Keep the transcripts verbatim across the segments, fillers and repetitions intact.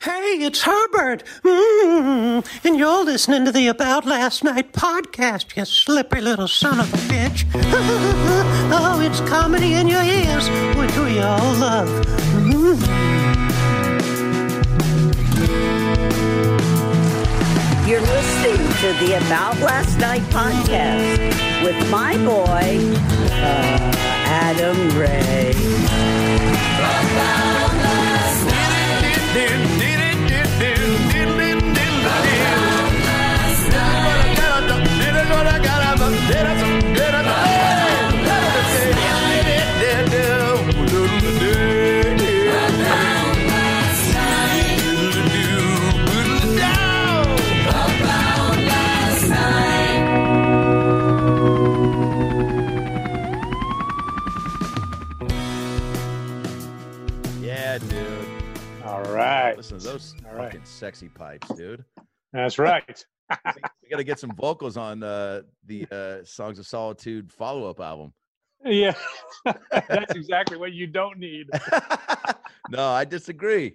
Hey, it's Herbert. Mm, and you're listening to the About Last Night podcast, you slippery little son of a bitch. Oh, it's comedy in your ears, which we all love. Mm. You're listening to the About Last Night podcast with my boy, uh, Adam Ray. About last night. Yeah, dude. All right. Listen to those All right. fucking sexy pipes, dude. That's right. We got to get some vocals on uh, the uh, Songs of Solitude follow-up album. Yeah, that's exactly what you don't need. No, I disagree.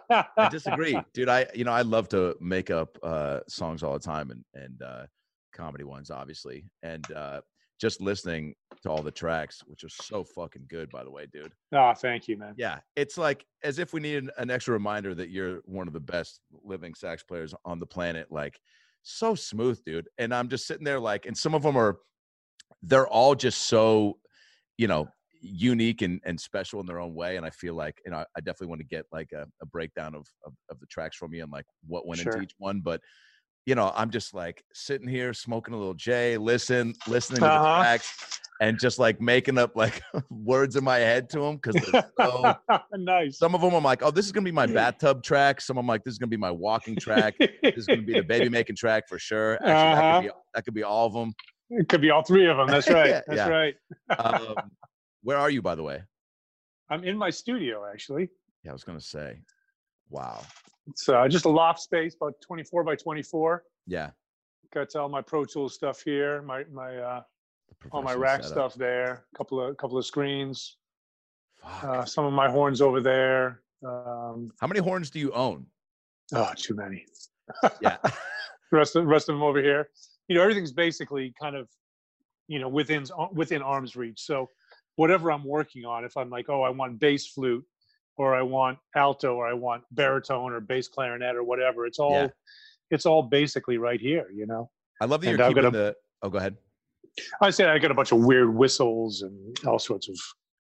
I disagree, dude. I, you know, I love to make up uh, songs all the time, and and uh, comedy ones, obviously, and uh, just listening to all the tracks, which are so fucking good, by the way, dude. Oh, thank you, man. Yeah, it's like as if we needed an extra reminder that you're one of the best living sax players on the planet. Like, so smooth, dude. And I'm just sitting there, like, and some of them are, they're all just so, you know, unique and, and special in their own way. And I feel like, you know, I definitely want to get like a, a breakdown of, of of the tracks from you and like what went Sure. into each one. But you know, I'm just like sitting here smoking a little J, listen, listening to Uh-huh. the tracks, and just like making up like words in my head to them because they're so. Nice. Some of them I'm like, oh, this is gonna be my bathtub track. Some I'm like, this is gonna be my walking track. This is gonna be the baby making track for sure. Actually, that, Uh-huh. could be, that could be all of them. It could be all three of them. That's right. Yeah, That's yeah. right. Um, where are you, by the way? I'm in my studio, actually. Yeah, I was gonna say, wow. It's uh, just a loft space, about twenty-four by twenty-four. Yeah. Got all my Pro Tools stuff here. My my uh, The all my professional rack setup. stuff there. A couple of couple of screens. Fuck. Uh, some of my horns over there. Um, How many horns do you own? oh, too many. Yeah. The rest of the rest of them over here. You know, everything's basically kind of, you know, within within arm's reach. So whatever I'm working on, if I'm like, oh, I want bass flute, or I want alto, or I want baritone, or bass clarinet, or whatever, it's all Yeah. it's all basically right here. You know, I love that And you're I've got keeping a- the. Oh, go ahead. I said I got a bunch of weird whistles and all sorts of,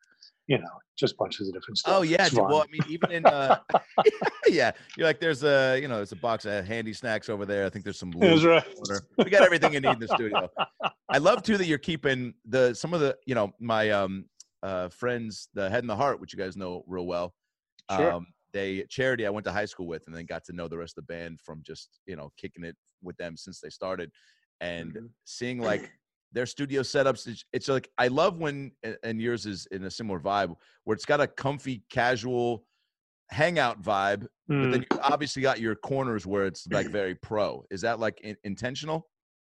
you know, just bunches of different stuff. Oh yeah, It's dude. fun. Well, I mean, even in uh, yeah, you're like, there's a, you know, there's a box of handy snacks over there. I think there's some. That's lube right. in the corner. We got everything you need in the studio. I love too that you're keeping the some of the, you know, my um uh friends, the Head and the Heart, which you guys know real well. Sure. Um, they charity I went to high school with, and then got to know the rest of the band from just, you know, kicking it with them since they started, and Mhm. seeing like their studio setups. It's, it's like, I love when, and yours is in a similar vibe, where it's got a comfy, casual hangout vibe, but then Mm. you obviously got your corners where it's like very pro. Is that like in, intentional?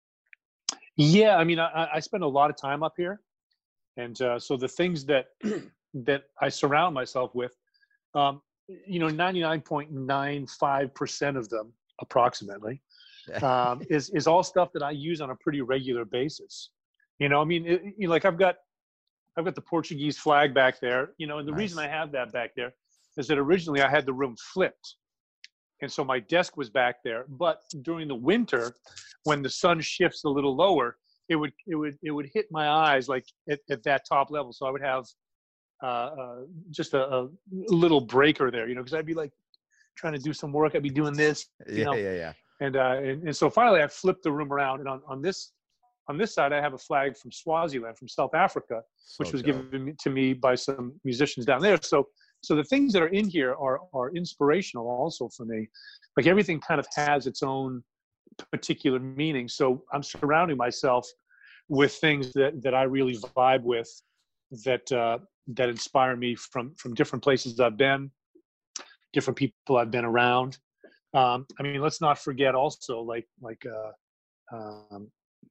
Yeah, I mean, I, I spend a lot of time up here, and uh, so the things that that I surround myself with, um, you know, ninety-nine point nine five percent of them, approximately, um, is is all stuff that I use on a pretty regular basis. You know, I mean, it, you know, like I've got I've got the Portuguese flag back there. You know, and the reason Nice. I have that back there is that originally I had the room flipped, and so my desk was back there. But during the winter, when the sun shifts a little lower, it would it would it would hit my eyes like at, at that top level. So I would have uh, uh, just a, a little breaker there, you know, because I'd be like trying to do some work. I'd be doing this, you Yeah, know, yeah, yeah. and, uh, and and so finally I flipped the room around, and on, on this on this side I have a flag from Swaziland, from South Africa, which So was dope. given to me by some musicians down there. So so the things that are in here are are inspirational also for me. Like everything kind of has its own particular meaning. So I'm surrounding myself with things that that I really vibe with, that uh, that inspire me from from different places I've been, different people I've been around. Um, I mean, let's not forget also, like like uh, um,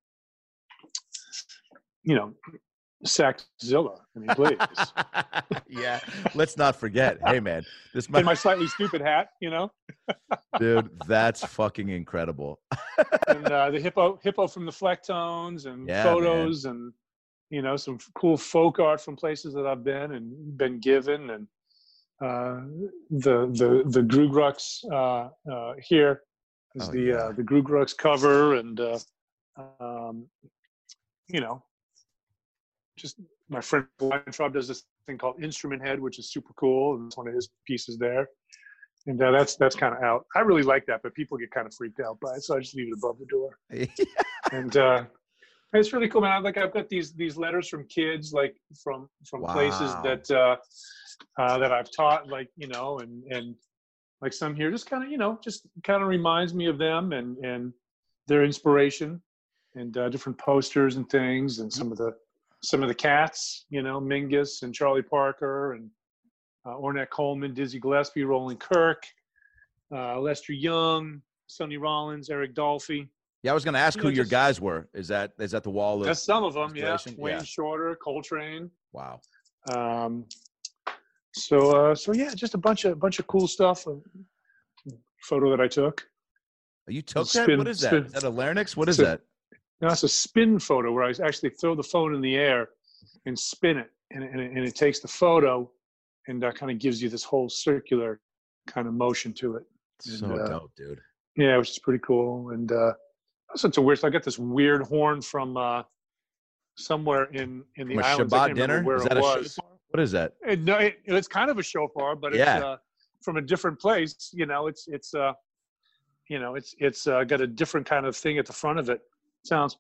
you know, Saxzilla. I mean, please. Yeah, let's not forget. Hey, man, this might In my slightly stupid hat, you know. Dude, that's fucking incredible. And uh, the hippo, hippo from the Flectones, and Yeah, photos, and you know, some cool folk art from places that I've been and been given, and uh, the the the Grugrux uh, uh, here is Oh, the yeah. uh, the Grugrux cover, and uh, um, you know, just my friend Weintraub does this thing called Instrument Head, which is super cool, and it's one of his pieces there. And uh, that's that's kind of out. I really like that, but people get kind of freaked out by it, so I just leave it above the door. And uh, it's really cool, man. I, like I've got these these letters from kids, like from from Wow. places that uh, uh, that I've taught, like you know, and and like some here, just kind of you know, just kind of reminds me of them and and their inspiration, and uh, different posters and things, and some of the some of the cats, you know, Mingus and Charlie Parker and uh, Ornette Coleman, Dizzy Gillespie, Roland Kirk, uh, Lester Young, Sonny Rollins, Eric Dolphy. Yeah, I was going to ask You who know, your just- guys were. Is that is that the wall of That's some of them, yeah. installation? Wayne Yeah. Shorter, Coltrane. Wow. Um, so, uh, so yeah, just a bunch of bunch of cool stuff. A photo that I took. You took Spin- that? What is that? spin. Is that a larynx? What is Spin. that? Now it's a spin photo where I actually throw the phone in the air and spin it, and it, and it, and it takes the photo and uh, kind of gives you this whole circular kind of motion to it. So And, uh, dope, dude. Yeah, which is pretty cool. And uh, also, it's a weird. So I got this weird horn from uh, somewhere in in the From a islands. I Shabbat can't remember dinner? where Is it that a was. shofar? What is that? It, no, it, it's kind of a shofar, but Yeah. it's uh, from a different place. You know, it's it's uh, you know, it's it's uh, got a different kind of thing at the front of it. Sounds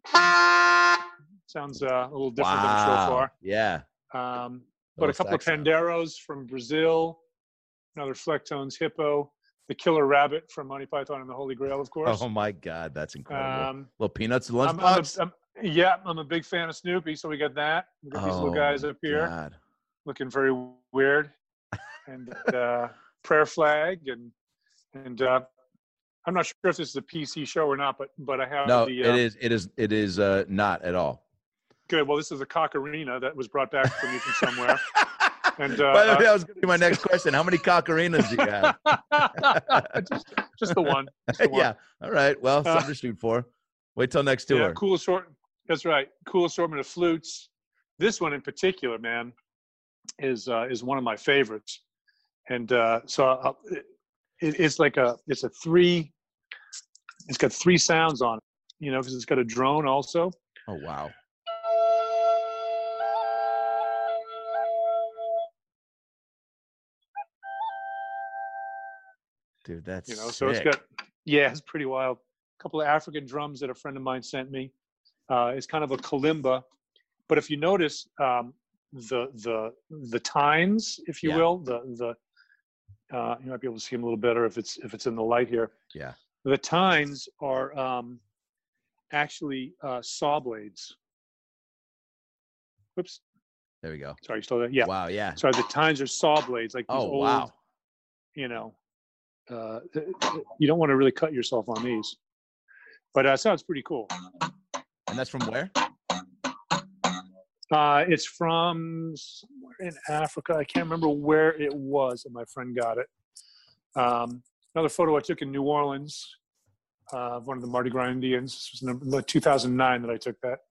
sounds uh, a little different than a Wow. shofar. Yeah. Um, but a Little couple of sax sound. panderos from Brazil, another Flectones hippo, the killer rabbit from Monty Python and the Holy Grail, of course. Oh my God, that's incredible. Um, Little peanuts I'm, I'm lunchbox. a, I'm, yeah, I'm a big fan of Snoopy, so we got that. We got these Oh little guys my up here God. looking very weird, and uh, prayer flag, and and uh, I'm not sure if this is a P C show or not, but but I have No, the it uh, is. It is. It is uh, not at all. good. Well, this is a cockarina that was brought back for me from somewhere. And uh, By the way, that was going to be my next question. How many cockarinas do you have? just, just the one. Just the one. Yeah. All right. Well, Uh, something to shoot for. Wait till next tour. Yeah, cool assortment. That's right. Cool assortment of flutes. This one in particular, man, is uh, is one of my favorites. And uh, so I'll, it, it's like a it's a three. It's got three sounds on it, you know, because it's got a drone also. Oh wow. Dude, that's You know, so it's sick. got yeah, it's pretty wild. A couple of African drums that a friend of mine sent me. Uh, it's kind of a kalimba, but if you notice um, the the the tines, if you Yeah. will, the the uh, you might be able to see them a little better if it's if it's in the light here. Yeah. The tines are um, actually uh, saw blades. Whoops, There we go. sorry, you still there? Yeah. Wow. Yeah. Sorry, the tines are saw blades, like these Oh old, wow. you know, uh, you don't want to really cut yourself on these. But uh, sounds pretty cool. And that's from where? Uh, it's from somewhere in Africa. I can't remember where it was, and my friend got it. Um, another photo I took in New Orleans uh, of one of the Mardi Gras Indians. This was number, two thousand nine that I took that.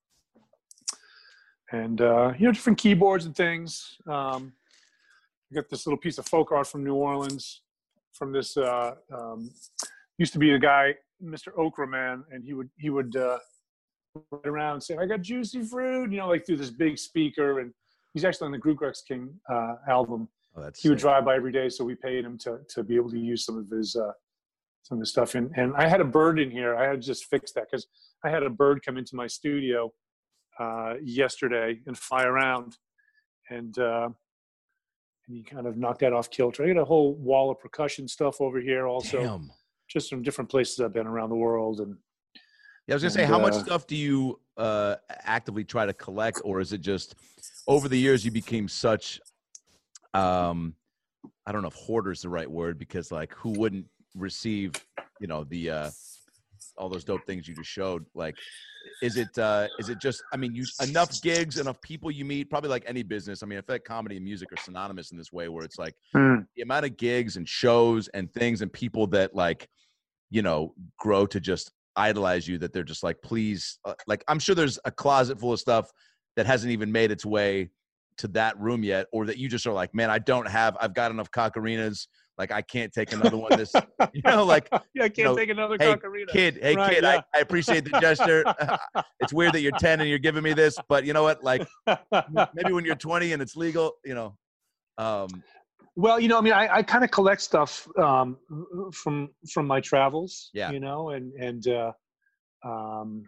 And, uh, you know, different keyboards and things. Um, I got this little piece of folk art from New Orleans from this, uh, um, used to be a guy, Mister Okra Man, and he would, he would, uh, ride around saying, I got juicy fruit, you know, like through this big speaker. And he's actually on the Grugrux King uh, album. Oh, that's He would sick. drive by every day, so we paid him to to be able to use some of his uh, some of his stuff. And and I had a bird in here. I had to just fix that because I had a bird come into my studio uh, yesterday and fly around, and uh, and he kind of knocked that off kilter. I got a whole wall of percussion stuff over here, also Damn. just from different places I've been around the world. And Yeah, I was gonna say, And, how much uh, stuff do you uh, actively try to collect, or is it just over the years you became such, um, I don't know if hoarder is the right word, because like who wouldn't receive, you know, the uh, all those dope things you just showed? Like, Is it uh, is it just? I mean, you enough gigs, enough people you meet. Probably like any business. I mean, I feel like comedy and music are synonymous in this way, where it's like Mm. the amount of gigs and shows and things and people that like, you know, grow to just idolize you. That they're just like, please, uh, like I'm sure there's a closet full of stuff that hasn't even made its way to that room yet, or that you just are like, man, I don't have. I've got enough Cockarinas. Like I can't take another one. This, you know, like yeah, I can't you know, take another hey, Cocarina. kid, hey Right, kid, yeah. I, I appreciate the gesture. It's weird that you're ten and you're giving me this, but you know what? Like maybe when you're twenty and it's legal, you know. Um, Well, you know, I mean, I, I kind of collect stuff um, from from my travels. Yeah. You know, and and uh, um,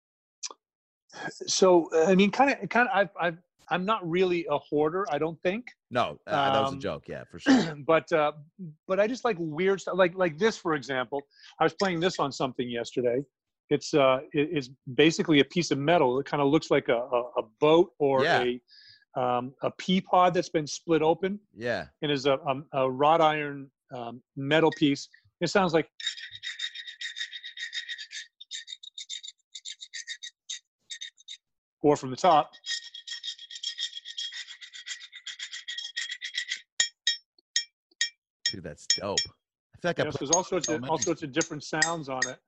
so I mean, kind of, kind of, I've, I've, I'm not really a hoarder. I don't think. no, uh, that was a Um, joke. Yeah, for sure. but uh, but I just like weird stuff, like like this, for example. I was playing this on something yesterday. It's uh, it, it's basically a piece of metal. It kind of looks like a, a, a boat or Yeah. a um, a pea pod that's been split open, Yeah. and is a, a, a wrought iron um, metal piece. It sounds like. Or from the top. Dude, that's dope. I feel like I Yes, played there's all sorts of so all many- sorts of different sounds on it.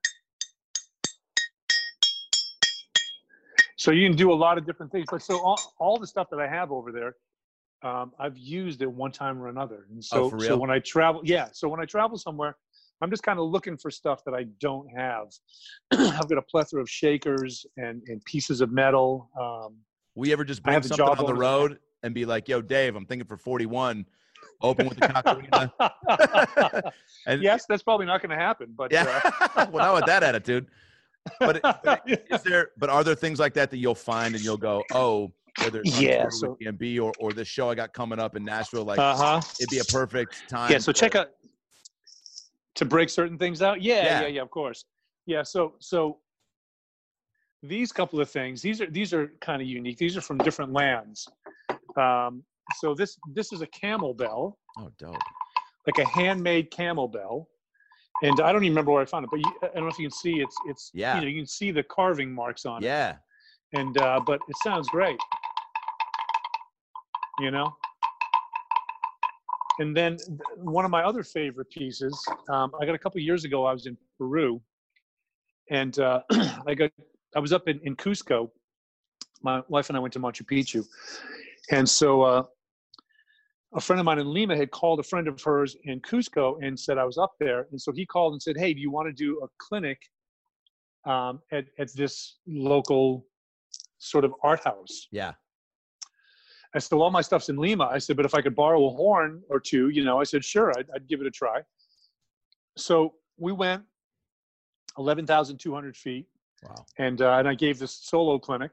So you can do a lot of different things. Like so, all, all the stuff that I have over there, um, I've used at one time or another. And so, Oh, for so real? when I travel, yeah. So when I travel somewhere, I'm just kind of looking for stuff that I don't have. I've got a plethora of shakers and, and pieces of metal. Um, We ever just I bring have a something job on the on it. road and be like, "Yo, Dave, I'm thinking for forty-one, open with the Cocarina." And yes, that's probably not going to happen. But yeah, well, not with that attitude. But, it, but uh, is there? But are there things like that that you'll find and you'll go, "Oh, whether it's on Yeah, tour so- with D M B or or this show I got coming up in Nashville, like uh-huh. it'd be a perfect time." Yeah, so to- check out to break certain things out. Yeah, Yeah. yeah, yeah, of course. Yeah, so so these couple of things, these are these are kind of unique. These are from different lands. Um, so this this is a camel bell, Oh, dope. like a handmade camel bell. And I don't even remember where I found it, but you, I don't know if you can see it's it's Yeah. you know, you can see the carving marks on it. Yeah. And uh, but it sounds great. You know? And then th- one of my other favorite pieces, um, I got a couple years ago, I was in Peru, and uh, I got I was up in, in Cusco. My wife and I went to Machu Picchu, and so uh, a friend of mine in Lima had called a friend of hers in Cusco and said I was up there, and so he called and said, "Hey, do you want to do a clinic um, at at this local sort of art house?" Yeah. I said, well, all my stuff's in Lima. I said, but if I could borrow a horn or two, you know, I said, sure, I'd, I'd give it a try. So we went eleven thousand two hundred feet, Wow. and uh, and I gave this solo clinic.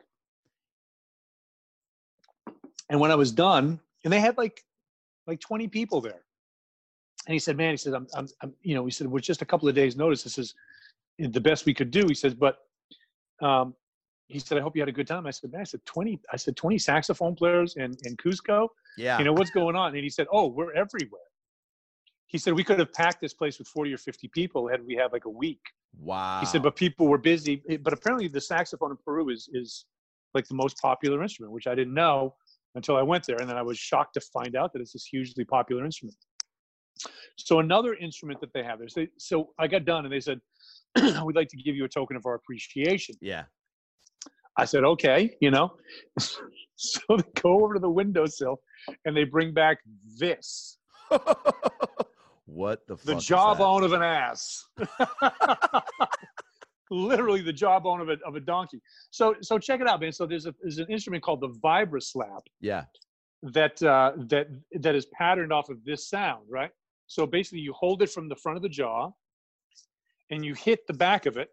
And when I was done, and they had like like twenty people there. And he said, man, he said, I'm, I'm, I'm you know, he said, with just a couple of days notice, this is the best we could do. He says, but um, he said, I hope you had a good time. I said, man, I said, twenty, I said, twenty saxophone players in, in Cusco. Yeah. You know, what's going on? And he said, oh, we're everywhere. He said, we could have packed this place with forty or fifty people had we had like a week. Wow. He said, but people were busy. But apparently the saxophone in Peru is, is like the most popular instrument, which I didn't know until I went there. And then I was shocked to find out that it's this hugely popular instrument. So another instrument that they have there. So, so I got done and they said, we'd like to give you a token of our appreciation. Yeah. I said, okay, you know. So they go over to the windowsill and they bring back this, What the fuck the is jawbone of an ass. Literally the jawbone of a, of a donkey. So so check it out, man. So there's a there's an instrument called the Vibra Slap that? Yeah. that uh, that that is patterned off of this sound, right? So basically you hold it from the front of the jaw and you hit the back of it,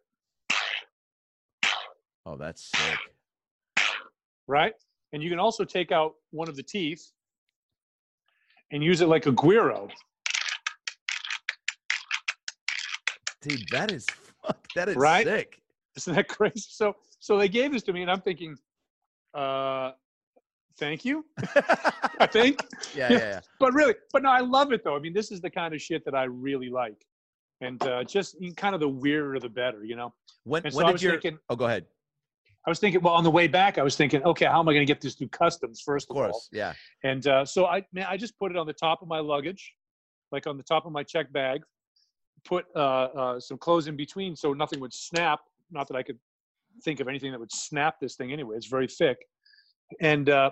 Oh, that's sick. right? And you can also take out one of the teeth and use it like a guiro. Dude, that is fuck. That is Right? sick. Isn't that crazy? So so they gave this to me and I'm thinking, uh, thank you, I think. Yeah, yeah, yeah. But really, but no, I love it though. I mean, this is the kind of shit that I really like. And uh, just kind of the weirder, the better, you know? When And so when I did was your thinking, Oh, go ahead. I was thinking, well, on the way back, I was thinking, okay, how am I going to get this through customs first Of of, course, all? yeah. And uh, so I, man, I just put it on the top of my luggage, like on the top of my check bag, put uh, uh, some clothes in between so nothing would snap. Not that I could think of anything that would snap this thing anyway. It's very thick. And, uh,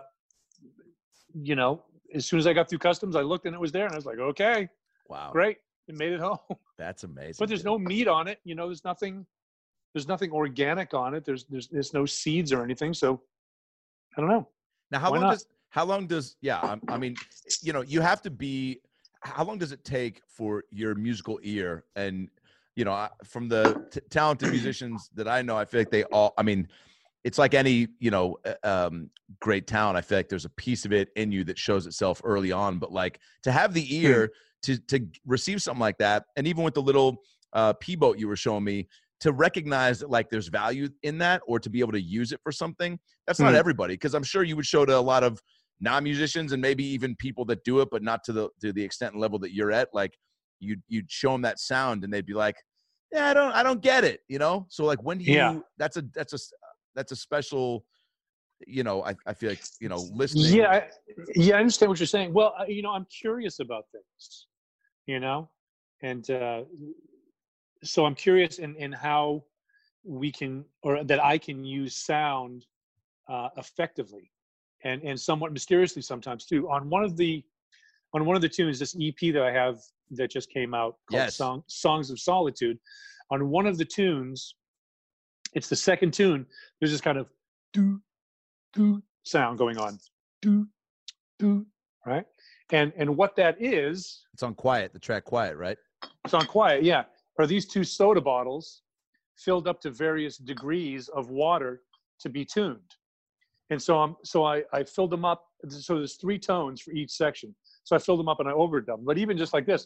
you know, as soon as I got through customs, I looked and it was there and I was like, okay, Wow. great. It made it home. That's amazing. But there's dude. no meat on it. You know, there's nothing, there's nothing organic on it. There's, there's, there's no seeds or anything. So I don't know. Now, how Why long not? does, how long does, yeah, I, I mean, you know, you have to be, how long does it take for your musical ear? And, you know, I- from the t- talented musicians that I know, I feel like they all, I mean, it's like any, you know, uh, um, great talent. I feel like there's a piece of it in you that shows itself early on, but like to have the ear to, to receive something like that. And even with the little uh, P boat you were showing me, to recognize that like there's value in that, or to be able to use it for something. That's not Hmm. everybody. Cause I'm sure you would show to a lot of non-musicians and maybe even people that do it, but not to the, to the extent and level that you're at. Like you'd, you'd show them that sound and they'd be like, yeah, I don't, I don't get it. You know? So like, when do you, Yeah. that's a, that's a, that's a special, you know, I, I feel like, you know, listening. Yeah. I, yeah. I understand what you're saying. Well, I- you know, I'm curious about things, you know, and uh, so I'm curious in, in how we can, or that I can use sound uh, effectively and, and somewhat mysteriously sometimes too. On one of the, on one of the tunes, this E P that I have that just came out called Yes. Song, Songs of Solitude, on one of the tunes, it's the second tune, there's this kind of doo, doo sound going on. Doo, doo, right? And and what that is, It's on Quiet, the track Quiet, right? it's on Quiet, yeah, are these two soda bottles filled up to various degrees of water to be tuned. And so I'm so I, I filled them up. So there's three tones for each section. So I filled them up and I overdubbed them. But even just like this.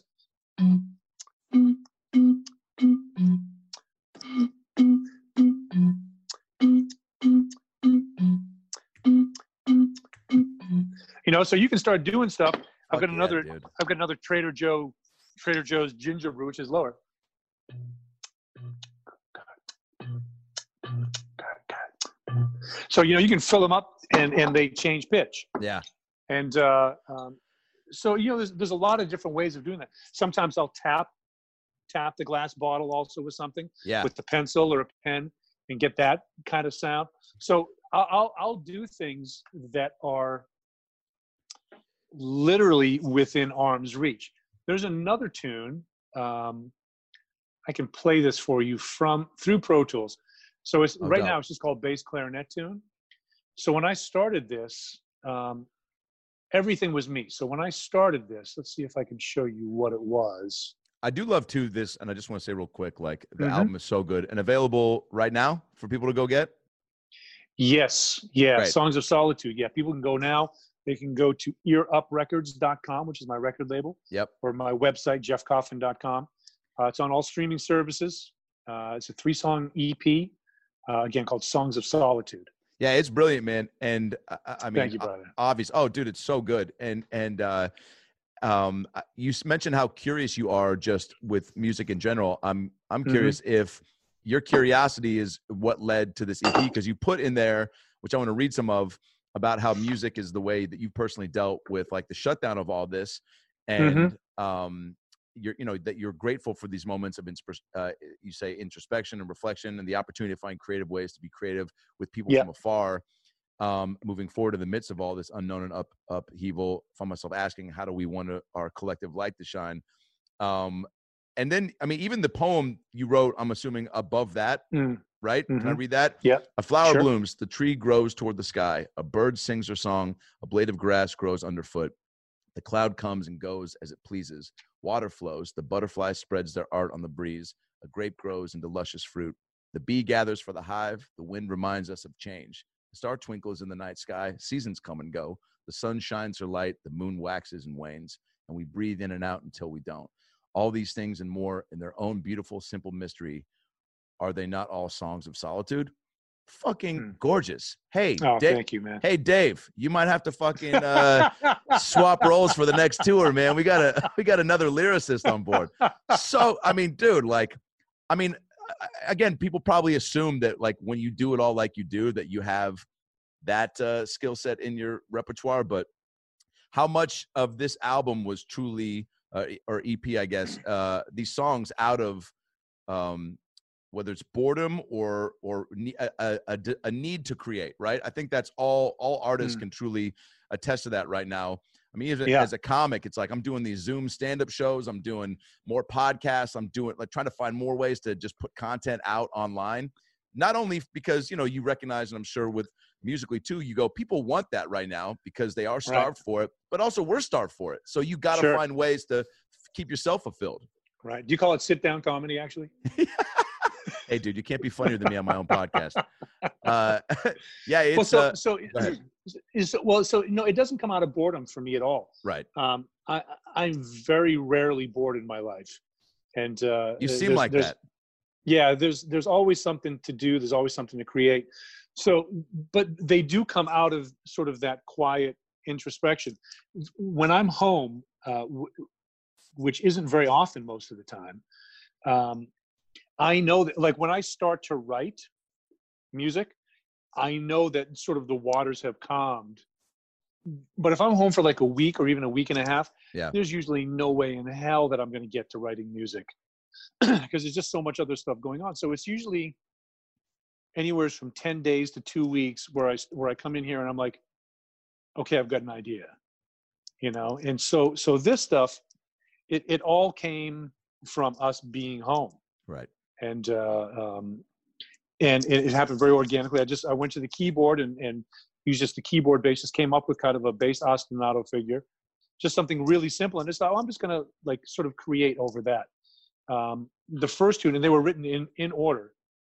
You know, so you can start doing stuff. I've Fuck got yeah, another dude. I've got another Trader Joe Trader Joe's ginger brew, which is lower. So you know you can fill them up and and they change pitch. Yeah. And uh, um, so you know there's there's a lot of different ways of doing that. Sometimes I'll tap tap the glass bottle also with something, Yeah. with the pencil or a pen, and get that kind of sound. So I'll I'll, I'll do things that are literally within arm's reach. There's another tune. Um, I can play this for you from through Pro Tools. So it's Oh, right dope. now it's just called bass clarinet tune. So when I started this, um, everything was me. So when I started this, let's see if I can show you what it was. I do love too this, and I just want to say real quick, like the Mhm. album is so good and available right now for people to go get. Yes, yeah, Great. Songs of Solitude. Yeah, people can go now. They can go to ear up records dot com, which is my record label, Yep. or my website, jeff coffin dot com. Uh, it's on all streaming services. Uh, it's a three-song E P, uh, again, called Songs of Solitude. Yeah, it's brilliant, man. And I, I I mean, Thank you, brother. obvious. Oh, dude, it's so good. And and uh, um, I- you s- mentioned how curious you are just with music in general. I'm I'm Mhm. curious if your curiosity is what led to this E P, because you put in there, which I want to read some of, about how music is the way that you personally dealt with like the shutdown of all this, and um, you're you know that you're grateful for these moments of inspir- uh, you say introspection and reflection, and the opportunity to find creative ways to be creative with people Yeah. from afar. Um, moving forward in the midst of all this unknown and up upheaval, found myself asking, how do we want to, our collective light to shine? Um, and then, I mean, even the poem you wrote, I'm assuming above that, Mm. right? Can I Mhm. read that? Yeah. A flower Sure. blooms, the tree grows toward the sky, a bird sings her song, a blade of grass grows underfoot. The cloud comes and goes as it pleases. Water flows, the butterfly spreads their art on the breeze. A grape grows into luscious fruit. The bee gathers for the hive. The wind reminds us of change. The star twinkles in the night sky. Seasons come and go. The sun shines her light. The moon waxes and wanes. And we breathe in and out until we don't. All these things and more in their own beautiful, simple mystery. Are they not all songs of solitude? Fucking Hmm. gorgeous. Hey, Oh, Dave, thank you, man. hey, Dave, you might have to fucking uh, swap roles for the next tour, man. We got a we got another lyricist on board. So, I mean, dude, like, I mean, again, people probably assume that like when you do it all like you do, that you have that uh, skill set in your repertoire. But how much of this album was truly, uh, or E P, I guess, uh, these songs out of um, whether it's boredom or or a, a, a, a need to create, right? I think that's all all artists mm. can truly attest to that right now. I mean, even yeah. as a comic, it's like I'm doing these Zoom stand-up shows. I'm doing more podcasts. I'm doing like trying to find more ways to just put content out online. Not only because, you know, you recognize, and I'm sure with musically too, you go, people want that right now because they are starved right. for it, but also we're starved for it. So you got to sure. find ways to keep yourself fulfilled. Right. Do you call it sit-down comedy, actually? Hey, dude, you can't be funnier than me on my own podcast. Uh, yeah, it's well, so, uh, so is well, so no, it doesn't come out of boredom for me at all. Right. Um, I, I'm very rarely bored in my life, and uh, you seem like that. Yeah, there's there's always something to do. There's always something to create. So, but they do come out of sort of that quiet introspection. When I'm home, uh, w- which isn't very often most of the time. Um, I know that, like, when I start to write music, I know that sort of the waters have calmed. But if I'm home for like a week or even a week and a half, yeah. there's usually no way in hell that I'm going to get to writing music because there's just so much other stuff going on. So it's usually anywhere from ten days to two weeks where I where I come in here and I'm like, okay, I've got an idea, you know. And so so this stuff, it it all came from us being home. Right. And uh, um, and it, it happened very organically. I just I went to the keyboard and and used just the keyboard bassist, came up with kind of a bass ostinato figure, just something really simple. And just thought, oh, I'm just gonna like sort of create over that. Um, the first tune, and they were written in in order.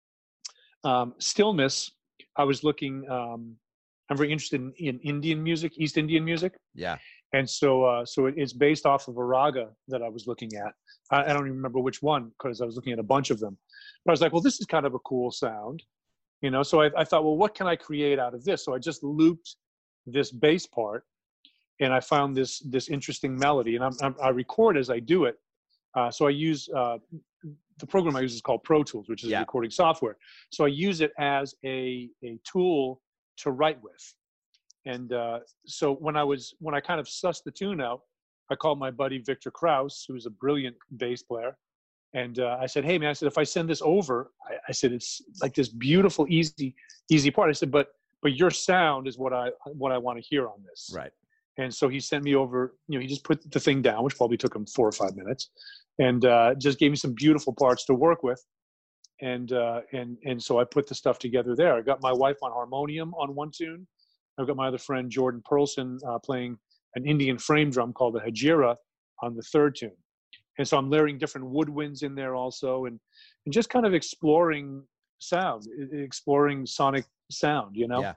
Um, Stillness. I was looking. Um, I'm very interested in, in Indian music, East Indian music. Yeah. And so, uh, so it, it's based off of a raga that I was looking at. I, I don't even remember which one because I was looking at a bunch of them. But I was like, well, this is kind of a cool sound, you know. So I, I thought, well, what can I create out of this? So I just looped this bass part, and I found this this interesting melody. And I'm, I'm, I record as I do it. Uh, so I use uh, the program I use is called Pro Tools, which is yeah. recording software. So I use it as a a tool to write with. And uh, so when I was, when I kind of sussed the tune out, I called my buddy Victor Krause, who's a brilliant bass player. And uh, I said, hey man, I said, if I send this over, I, I said, it's like this beautiful, easy, easy part. I said, but, but your sound is what I, what I want to hear on this. Right. And so he sent me over, you know, he just put the thing down, which probably took him four or five minutes, and uh, just gave me some beautiful parts to work with. And, uh, and, and so I put the stuff together there. I got my wife on harmonium on one tune. I've got my other friend, Jordan Perlson, uh, playing an Indian frame drum called the Hajira on the third tune. And so I'm layering different woodwinds in there also, and, and just kind of exploring sound, exploring sonic sound, you know? Yeah.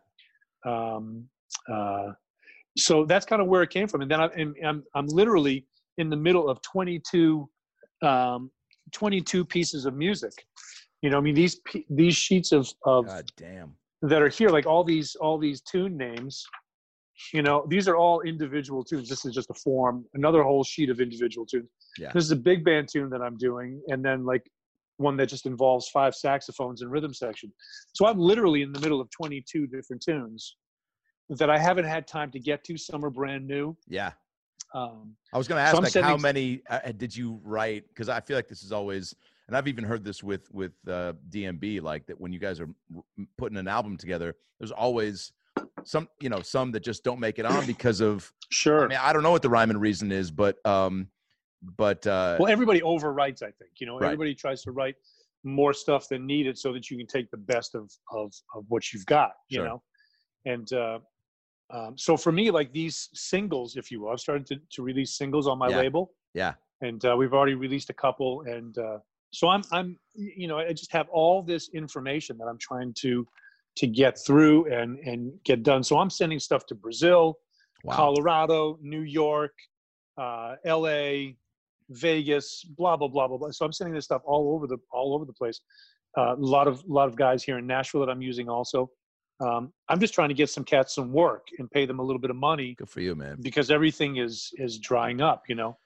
Um, uh, so that's kind of where it came from. And then I, and I'm, I'm literally in the middle of twenty-two, um, twenty-two pieces of music. You know, I mean, these, these sheets of, of God damn. that are here, like all these all these tune names, you know, these are all individual tunes. This is just a form, another whole sheet of individual tunes. Yeah. This is a big band tune that I'm doing, and then like one that just involves five saxophones and rhythm section. So I'm literally in the middle of twenty-two different tunes that I haven't had time to get to. Some are brand new. Yeah. Um, I was going to ask, so like, sending, how many uh, did you write? Because I feel like this is always, and I've even heard this with with uh, D M B, like that when you guys are putting an album together, there's always some, you know, some that just don't make it on because of. Sure. I mean, I don't know what the rhyme and reason is, but um, but uh, well, everybody overwrites. I think you know right. everybody tries to write more stuff than needed so that you can take the best of of of what you've got. You Sure. know, and. Uh, Um, so for me, like these singles, if you will, I've started to, to release singles on my Yeah. label, yeah, and uh, we've already released a couple. And uh, so I'm, I'm, you know, I just have all this information that I'm trying to, to get through and, and get done. So I'm sending stuff to Brazil, wow. Colorado, New York, uh, L A, Vegas, blah, blah, blah, blah, blah. So I'm sending this stuff all over the, all over the place. Uh, a lot of, a lot of guys here in Nashville that I'm using also. Um, I'm just trying to get some cats some work and pay them a little bit of money. Good for you, man. Because everything is is drying up, you know.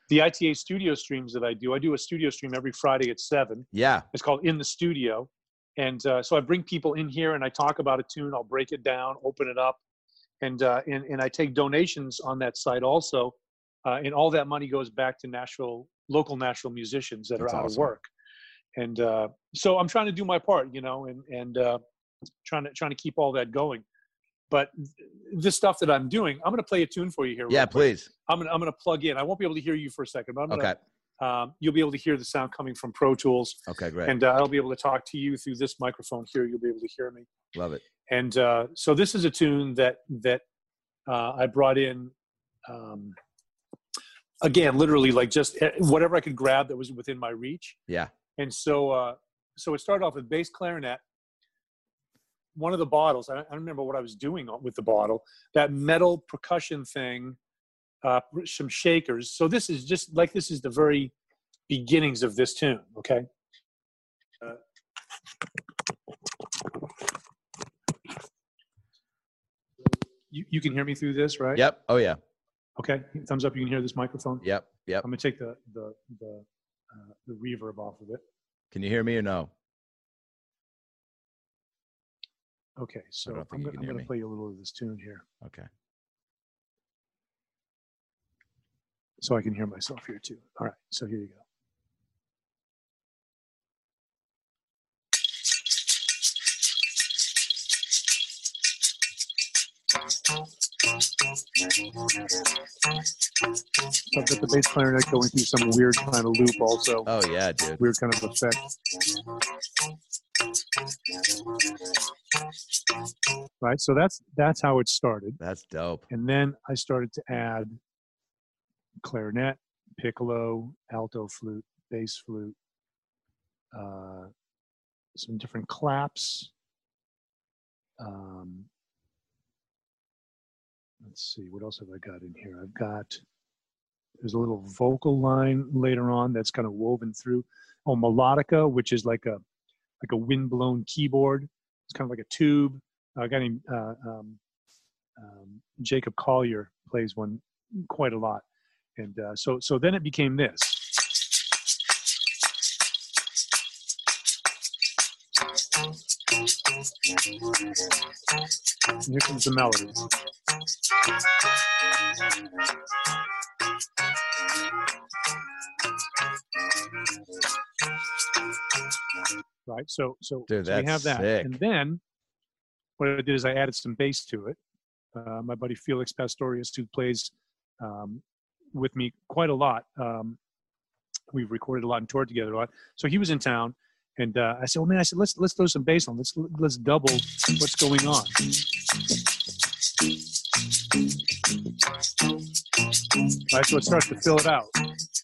the I T A studio streams that I do, I do a studio stream every Friday at seven. Yeah. It's called In the Studio. And uh, so I bring people in here and I talk about a tune. I'll break it down, open it up. And, uh, and, and I take donations on that site also. Uh, and all that money goes back to Nashville, local Nashville musicians that That's are out awesome. of work. And uh, so I'm trying to do my part, you know, and, and uh, trying to, trying to keep all that going. But this stuff that I'm doing, I'm going to play a tune for you here. Yeah, real quick. please. I'm going to, I'm going to plug in. I won't be able to hear you for a second, but I'm going to, Okay. um, you'll be able to hear the sound coming from Pro Tools. Okay, great. And uh, I'll be able to talk to you through this microphone here. You'll be able to hear me. Love it. And uh, so this is a tune that, that uh, I brought in, um, again, literally like just whatever I could grab that was within my reach. Yeah. And so, uh, so it started off with bass clarinet. One of the bottles, I don't remember what I was doing with the bottle, that metal percussion thing, uh, some shakers. So this is just like, this is the very beginnings of this tune, okay? Uh, you, you can hear me through this, right? Yep. Oh, yeah. Okay, thumbs up, you can hear this microphone? Yep. Yep. I'm gonna take the, the, the, uh, the reverb off of it. Can you hear me or no? Okay, so don't think I'm you gonna, can I'm hear gonna me. play you a little of this tune here, Okay. so I can hear myself here too. All right, so here you go. So I've got the bass clarinet going through some weird kind of loop also. Oh, yeah, dude. Weird kind of effect. Right, so that's that's how it started. That's dope. And then I started to add clarinet, piccolo, alto flute, bass flute, uh, some different claps. Um, let's see, what else have I got in here? I've got, there's a little vocal line later on that's kind of woven through. Oh, melodica, which is like a like a wind-blown keyboard. It's kind of like a tube. A guy named uh, um, um, Jacob Collier plays one quite a lot. And uh, so, so then it became this. And here comes the melody. Right, so so, Dude, so we that's have that, sick. and then what I did is I added some bass to it. Uh, my buddy Felix Pastorius, who plays um, with me quite a lot, um, we've recorded a lot and toured together a lot. So he was in town, and uh, I said, "Well, man," I said, "Let's let's throw some bass on. Let's let's double what's going on." Right, so it starts to fill it out.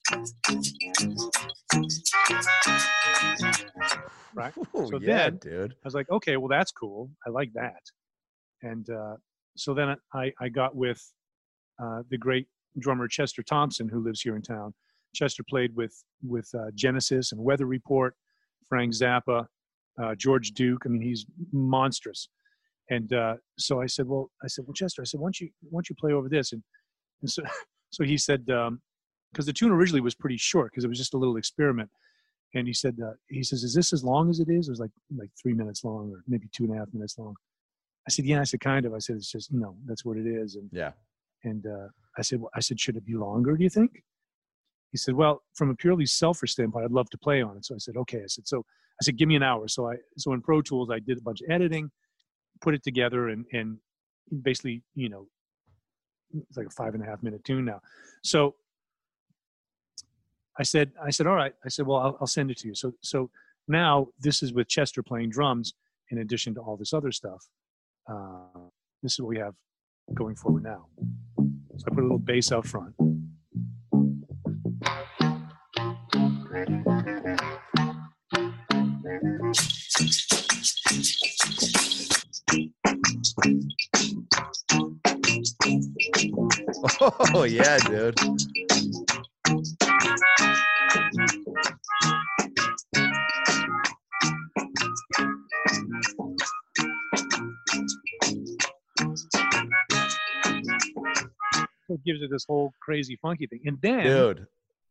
Right. Ooh, So yeah, then- dude. I was like, okay, well, that's cool. I like that. And uh, so then I, I got with uh, the great drummer Chester Thompson, who lives here in town. Chester played with with uh, Genesis and Weather Report, Frank Zappa, uh, George Duke. I mean, he's monstrous. And uh, so I said, well, I said, well, Chester, I said, why don't you why don't you play over this? And, and so so he said, um, because the tune originally was pretty short, because it was just a little experiment. And he said, uh, he says, is this as long as it is? It was like like three minutes long, or maybe two and a half minutes long. I said, yeah. I said, kind of. I said, it's just, no, that's what it is. And Yeah. and uh, I said, well, I said, should it be longer, do you think? He said, well, from a purely selfish standpoint, I'd love to play on it. So I said, okay. I said, so I said, give me an hour. So I so in Pro Tools, I did a bunch of editing, put it together, and and basically, you know, it's like a five and a half minute tune now. So I said, I said, all right. I said, well, I'll, I'll send it to you. So, so now this is with Chester playing drums in addition to all this other stuff. Uh, this is what we have going forward now. So I put a little bass out front. Oh, yeah, dude. So it gives it this whole crazy funky thing. And then Dude.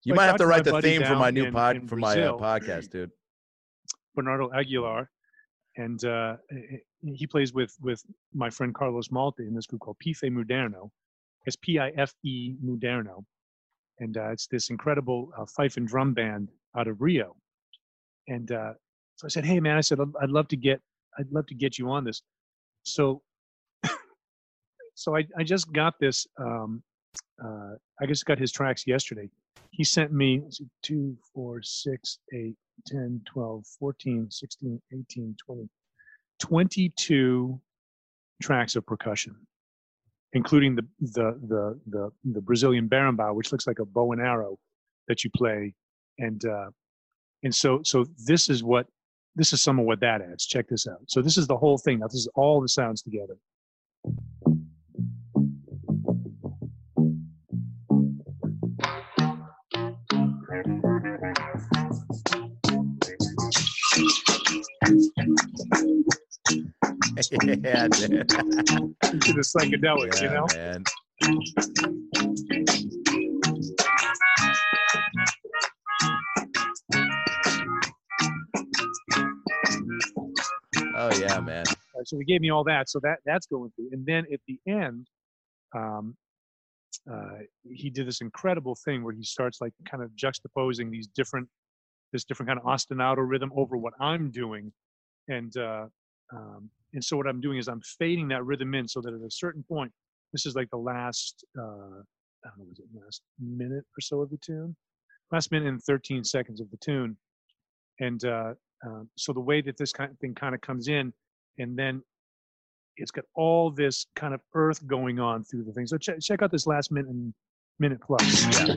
You I might have talked to to write my the buddy theme for down my new in- pod in for my uh, Brazil. podcast, dude. Bernardo Aguilar, and uh, he plays with with my friend Carlos Malte in this group called Pife Moderno. It's P I F E Moderno, and uh, it's this incredible uh, fife and drum band out of Rio. And uh, so I said, "Hey, man," I said, "I'd love to get I'd love to get you on this." So, so I I just got this. Um, uh, I just got his tracks yesterday. He sent me let's see, two, four, six, eight, ten, twelve, fourteen, sixteen, eighteen, twenty, twenty-two tracks of percussion, including the, the, the, the, the Brazilian berimbau, which looks like a bow and arrow that you play. And, uh, and so, so this is what, this is some of what that adds. Check this out. So this is the whole thing. Now this is all the sounds together. Yeah, dude. To the psychedelics, Yeah, you know? man. Oh yeah, man. Uh, so he gave me all that. So that that's going through. And then at the end, um, uh, he did this incredible thing where he starts like kind of juxtaposing these different, this different kind of ostinato rhythm over what I'm doing. And, uh, um, and so what I'm doing is I'm fading that rhythm in so that at a certain point, this is like the last, uh, I don't know, was it last minute or so of the tune? Last minute and thirteen seconds of the tune. And uh, uh, so the way that this kind of thing kind of comes in, and then it's got all this kind of earth going on through the thing. So check, check out this last minute and minute plus. Yeah.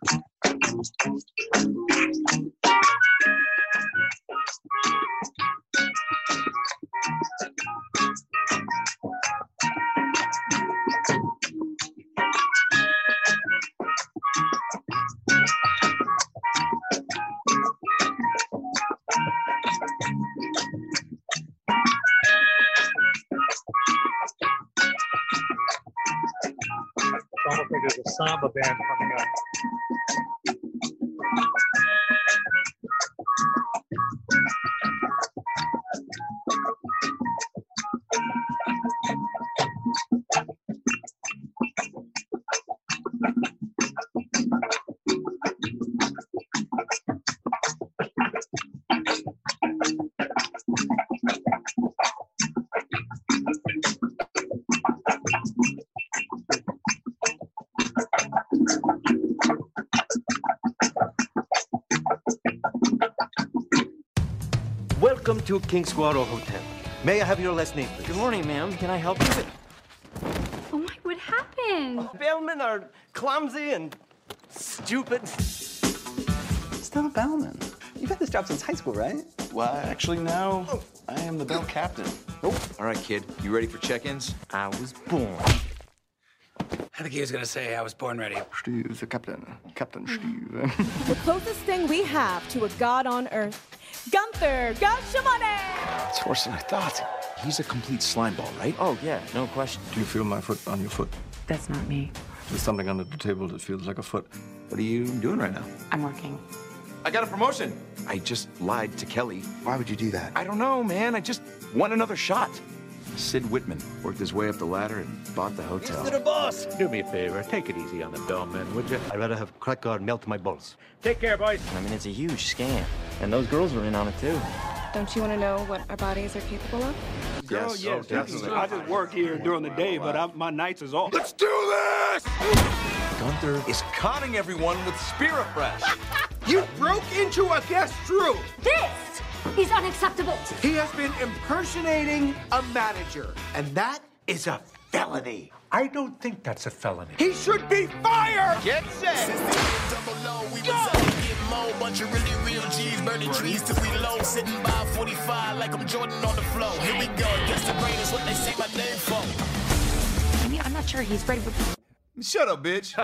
It's almost like there's a samba band coming up. Welcome to King Squaro Hotel. May I have your last name, please? Good morning, ma'am. Can I help you? Oh my, what happened? Bellmen are clumsy and stupid. Stella Bellman. You've had this job since high school, right? Well, actually, now I am the bell captain. Oh. All right, kid. You ready for check-ins? I was born. I think he was gonna say I was born ready. Steve, the captain. Captain Steve. The closest thing we have to a god on earth, Gunther Gashamane! It's worse than I thought. He's a complete slimeball, right? Oh, yeah, no question. Do you feel my foot on your foot? That's not me. There's something under the table that feels like a foot. What are you doing right now? I'm working. I got a promotion. I just lied to Kelly. Why would you do that? I don't know, man. I just want another shot. Sid Whitman worked his way up the ladder and bought the hotel. Mister Boss! Do me a favor, take it easy on the bellman, would you? I'd rather have cracker melt my balls. Take care, boys. I mean, it's a huge scam. And those girls were in on it, too. Don't you want to know what our bodies are capable of? Yes, Oh, yes, definitely. I just work here during the day, but I, my nights is off. Let's do this! Gunther is conning everyone with Spirit Fresh. You broke into a guest room. This is unacceptable. He has been impersonating a manager, and that is a felony. I don't think that's a felony. He should be fired. Get set! Bunch of really real G's, burning trees till we low, sitting by forty-five like I'm Jordan on the floor. Here we go, against the grain is what they say my name for. I mean, I'm not sure he's ready for... Shut up, bitch.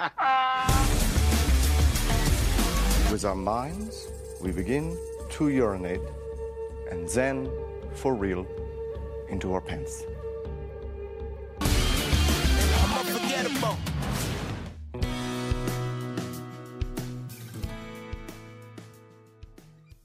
With our minds, we begin to urinate, and then, for real, into our pants. I'm unforgettable.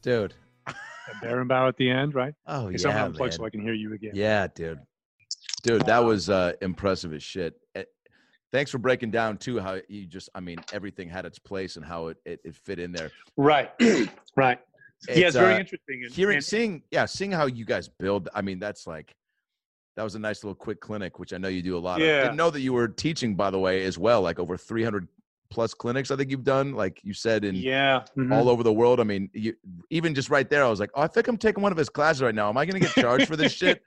dude. A Berenbow at the end, right? Oh hey, yeah, someone unplug man. so I can hear you again. Yeah, dude. Dude, that was uh, impressive as shit. Eh, Thanks for breaking down too how you just, I mean, everything had its place and how it it, it fit in there. Right, right. It's, yeah, it's very uh, interesting. And, Hearing, and, seeing, yeah, seeing how you guys build. I mean, that's like, that was a nice little quick clinic, which I know you do a lot Yeah. of. Didn't know that you were teaching, by the way, as well. Like over three hundred plus clinics, I think you've done. Like you said, in yeah, mhm. all over the world. I mean, you even just right there, I was like, oh, I think I'm taking one of his classes right now. Am I going to get charged for this shit?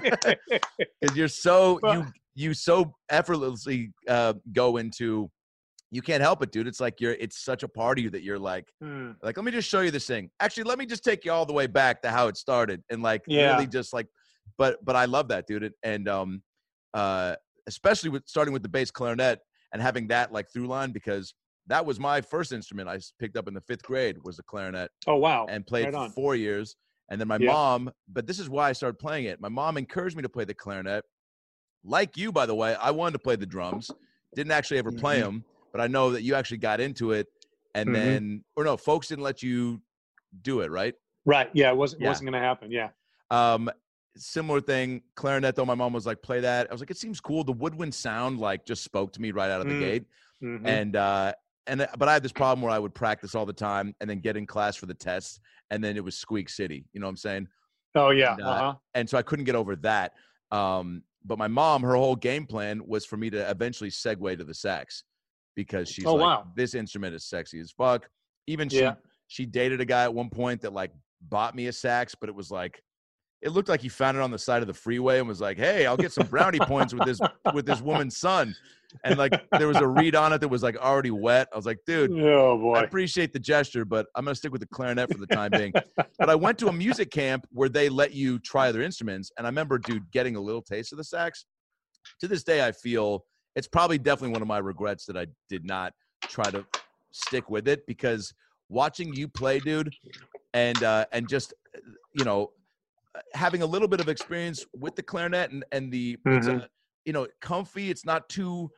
Because you're so Well- you you so effortlessly uh, go into. You can't help it, dude. It's like you're. It's such a part of you that you're like, Hmm. like, let me just show you this thing. Actually, let me just take you all the way back to how it started, and like Yeah. really just like, but but I love that, dude. And um, uh, especially with starting with the bass clarinet and having that like through line, because that was my first instrument I s- picked up in the fifth grade was the clarinet Oh wow! and played Right for on. four years. And then my Yeah. mom, but this is why I started playing it. My mom encouraged me to play the clarinet. Like you, by the way, I wanted to play the drums. Didn't actually ever play Mhm. them, but I know that you actually got into it. And Mhm. then, or no, folks didn't let you do it, right? Right. Yeah, it wasn't Yeah. wasn't going to happen. Yeah. Um, similar thing, clarinet though. My mom was like, "Play that." I was like, "It seems cool." The woodwind sound like just spoke to me right out of the Mm. gate. Mhm. And uh, and but I had this problem where I would practice all the time and then get in class for the tests, and then it was Squeak City. You know what I'm saying? Oh yeah. And, uh, Uh huh. and so I couldn't get over that. Um, but my mom, her whole game plan was for me to eventually segue to the sax because she's Oh, like, wow. this instrument is sexy as fuck. Even she Yeah. she dated a guy at one point that like bought me a sax, but it was like it looked like he found it on the side of the freeway and was like, "Hey, I'll get some brownie points with this with this woman's son." And like there was a reed on it that was like already wet. I was like, "Dude, Oh I boy. appreciate the gesture, but I'm going to stick with the clarinet for the time being." But I went to a music camp where they let you try other instruments. And I remember, dude, getting a little taste of the sax. To this day, I feel it's probably definitely one of my regrets that I did not try to stick with it, because watching you play, dude, and uh, and just, you know, having a little bit of experience with the clarinet and, and the, it's Mhm. a, you know, comfy. It's not too,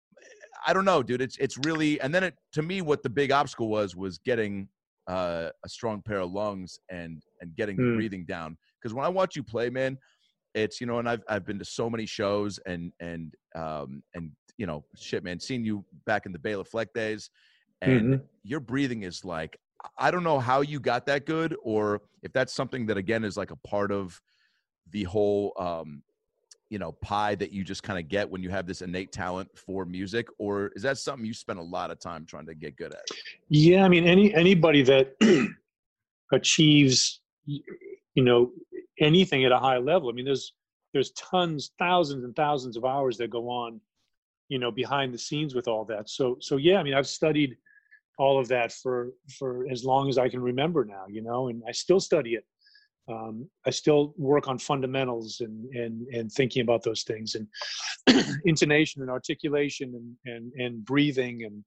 I don't know, dude. It's it's really, and then it, to me, what the big obstacle was was getting uh, a strong pair of lungs and and getting the Mm. breathing down. Because when I watch you play, man, it's, you know, and I've I've been to so many shows and and um and you know, shit, man, seen you back in the Bela Fleck days, and Mhm. your breathing is like, I don't know how you got that good, or if that's something that again is like a part of the whole um you know, pie that you just kind of get when you have this innate talent for music, or is that something you spend a lot of time trying to get good at? Yeah, I mean, any anybody that achieves, y- you know, anything at a high level. I mean, there's there's tons, thousands and thousands of hours that go on, you know, behind the scenes with all that. So so yeah, I mean, I've studied all of that for for as long as I can remember now, you know, and I still study it. Um, I still work on fundamentals and and and thinking about those things, and intonation and articulation and and and breathing and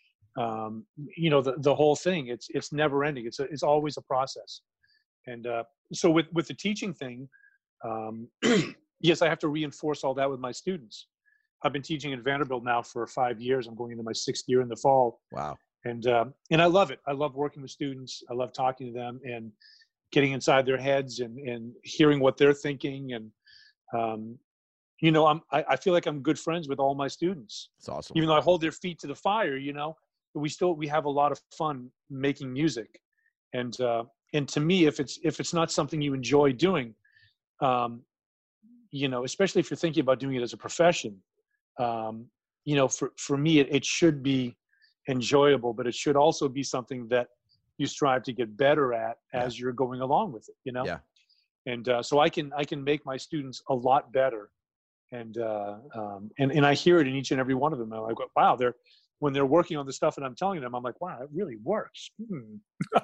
um, you know, the the whole thing. It's it's never ending. It's a, it's always a process. And uh, so with with the teaching thing, um, yes, I have to reinforce all that with my students. I've been teaching at Vanderbilt now for five years. I'm going into my sixth year in the fall. Wow. And uh, and I love it. I love working with students. I love talking to them and getting inside their heads and and hearing what they're thinking. And um, you know, I'm I, I feel like I'm good friends with all my students. It's awesome. Even though I hold their feet to the fire, you know, we still we have a lot of fun making music. And uh, and to me, if it's if it's not something you enjoy doing, um, you know, especially if you're thinking about doing it as a profession, um, you know, for for me, it, it should be enjoyable, but it should also be something that you strive to get better at as you're going along with it, you know? Yeah. And uh, so I can I can make my students a lot better. And uh, um, and and I hear it in each and every one of them. I'm like, wow, they're when they're working on the stuff that I'm telling them, I'm like, wow, it really works. Hmm.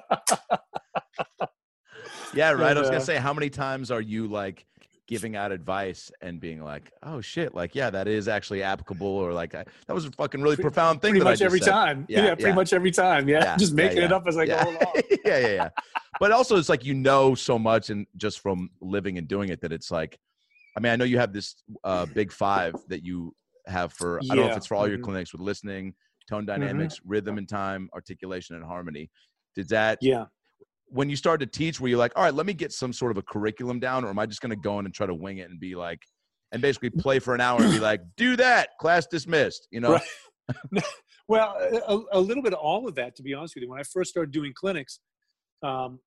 Yeah, right. And, I was gonna uh, say, how many times are you like giving out advice and being like, "Oh shit, like yeah, that is actually applicable," or like, I, "That was a fucking really profound thing." Pretty that I much just every said." time. Yeah, pretty much every time. Yeah, Yeah, just yeah, making it yeah. up as I yeah. go along. yeah, yeah, yeah. But also, it's like, you know, so much, and just from living and doing it, that it's like, I mean, I know you have this uh, big five that you have for. I don't know if Yeah. it's for all your Mhm. clinics with listening, tone dynamics, rhythm and time, articulation, and harmony. Did that? Yeah. when you started to teach, were you like, all right, let me get some sort of a curriculum down, or am I just going to go in and try to wing it and be like, and basically play for an hour and be like, do that, class dismissed, you know? Right. Well, a, a little bit of all of that, to be honest with you. When I first started doing clinics, um,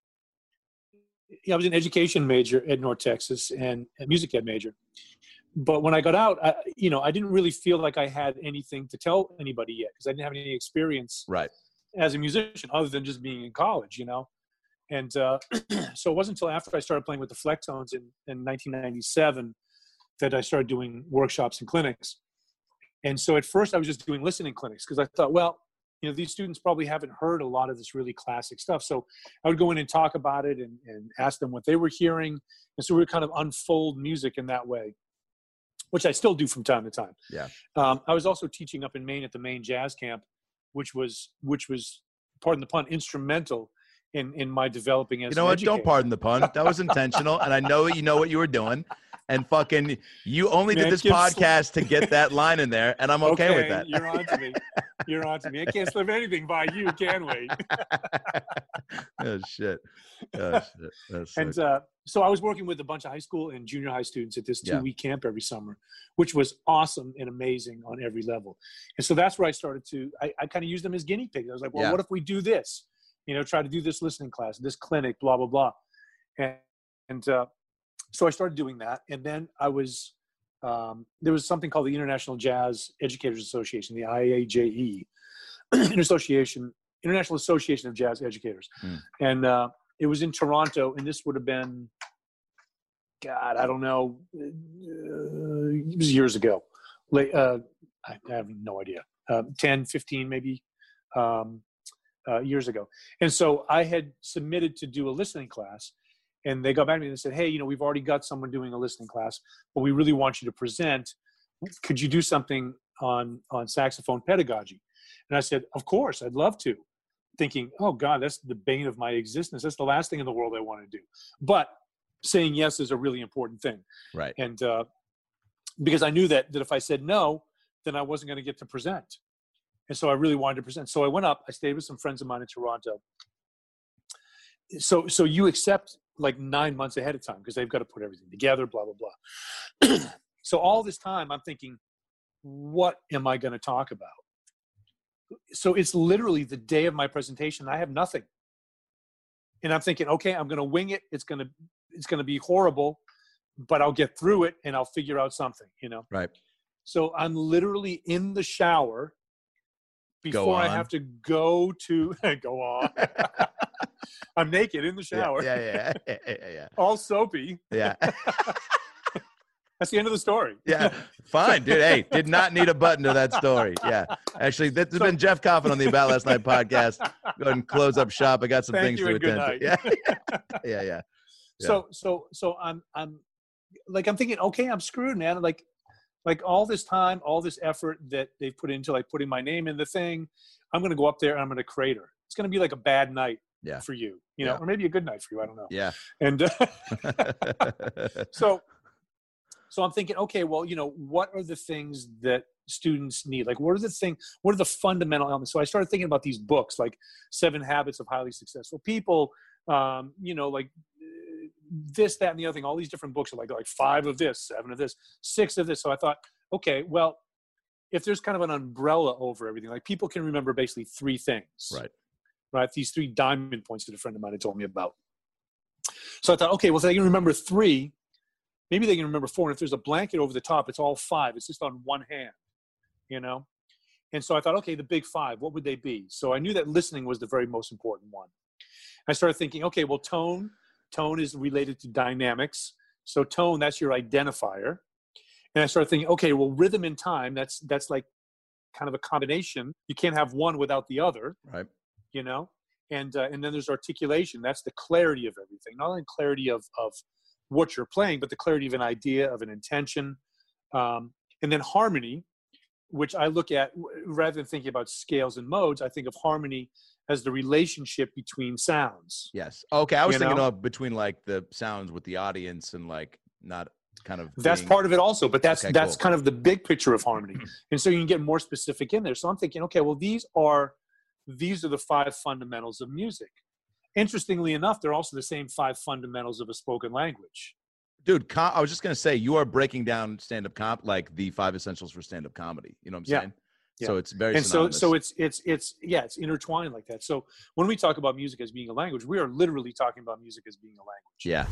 I was an education major at North Texas and a music ed major. But when I got out, I, you know, I didn't really feel like I had anything to tell anybody yet because I didn't have any experience right. as a musician other than just being in college, you know. And uh, so it wasn't until after I started playing with the Flecktones in, in nineteen ninety-seven that I started doing workshops and clinics. And so at first I was just doing listening clinics because I thought, well, you know, these students probably haven't heard a lot of this really classic stuff. So I would go in and talk about it and, and ask them what they were hearing. And so we would kind of unfold music in that way, which I still do from time to time. Yeah. Um, I was also teaching up in Maine at the Maine Jazz Camp, which was, which was, pardon the pun, instrumental in, in my developing as You know an what? educator. Don't pardon the pun. That was intentional. And I know you know what you were doing. And fucking, you only Man, did this give podcast to get that line in there. And I'm okay, okay with that. You're on to me. You're on to me. I can't slip anything by you, can we? Oh, shit. Oh, shit. That's And so- uh, so I was working with a bunch of high school and junior high students at this Yeah. two-week camp every summer, which was awesome and amazing on every level. And so that's where I started to, I, I kind of used them as guinea pigs. I was like, well, Yeah. what if we do this? You know, try to do this listening class, this clinic, blah, blah, blah. And, and uh, so I started doing that. And then I was, um, there was something called the International Jazz Educators Association, the I A J E, Association, International Association of Jazz Educators. Mm. And uh, it was in Toronto, and this would have been, God, I don't know, uh, it was years ago. Late, uh, I have no idea, uh, ten, fifteen maybe um, uh, years ago. And so I had submitted to do a listening class, and they got back to me and said, hey, you know, we've already got someone doing a listening class, but we really want you to present. Could you do something on, on saxophone pedagogy? And I said, of course, I'd love to. Thinking, oh God, that's the bane of my existence. That's the last thing in the world I want to do. But saying yes is a really important thing. Right. And uh, because I knew that, that if I said no, then I wasn't going to get to present. And so I really wanted to present. So I went up, I stayed with some friends of mine in Toronto. So, so you accept like nine months ahead of time because they've got to put everything together, blah, blah, blah. So all this time I'm thinking, what am I going to talk about? So it's literally the day of my presentation. I have nothing. And I'm thinking, okay, I'm going to wing it. It's going to, it's going to be horrible, but I'll get through it and I'll figure out something, you know? Right. So I'm literally in the shower before I have to go to, go on. I'm naked in the shower. Yeah, yeah, yeah, yeah, yeah, yeah. All soapy. Yeah. That's the end of the story. Yeah, fine, dude. Hey, did not need a button to that story. Yeah, actually, this has been Jeff Coffin on the About Last Night podcast. Go ahead and close up shop. I got some Thank things you to and good attend to. night. Yeah, yeah, yeah, yeah. So, so, so I'm, I'm, like, I'm thinking, okay, I'm screwed, man. Like, like all this time, all this effort that they put into like putting my name in the thing, I'm going to go up there and I'm going to crater. It's going to be like a bad night yeah. for you, you know, yeah. or maybe a good night for you. I don't know. Yeah. And uh, so. So I'm thinking, okay, well, you know, what are the things that students need? Like, what are the things, what are the fundamental elements? So I started thinking about these books, like Seven Habits of Highly Successful People, um, you know, like this, that, and the other thing. All these different books are like, like five of this, seven of this, six of this. So I thought, okay, well, if there's kind of an umbrella over everything, like people can remember basically three things. Right. Right. These three diamond points that a friend of mine had told me about. So I thought, okay, well, if they can remember three, maybe they can remember four. And if there's a blanket over the top, it's all five. It's just on one hand, you know? And so I thought, okay, the big five, what would they be? So I knew that listening was the very most important one. I started thinking, okay, well, tone, tone is related to dynamics. So tone, that's your identifier. And I started thinking, okay, well, rhythm and time, that's, that's like kind of a combination. You can't have one without the other, right? You know? And, uh, and then there's articulation. That's the clarity of everything. Not only clarity of, of, what you're playing, but the clarity of an idea, of an intention. Um, and then harmony, which I look at, rather than thinking about scales and modes, I think of harmony as the relationship between sounds. Yes. Okay. I was You thinking know? of between like the sounds with the audience and like not kind of. That's being- part of it also, but that's, Okay, that's cool. kind of the big picture of harmony. And so you can get more specific in there. So I'm thinking, okay, well, these are, these are the five fundamentals of music. interestingly enough, they're also the same five fundamentals of a spoken language. Dude, com- I was just going to say, you are breaking down stand-up comp like the five essentials for stand-up comedy. You know what I'm Yeah. saying? Yeah. So it's very and synonymous. so so it's it's it's yeah, it's intertwined like that. So when we talk about music as being a language, we are literally talking about music as being a language. Yeah.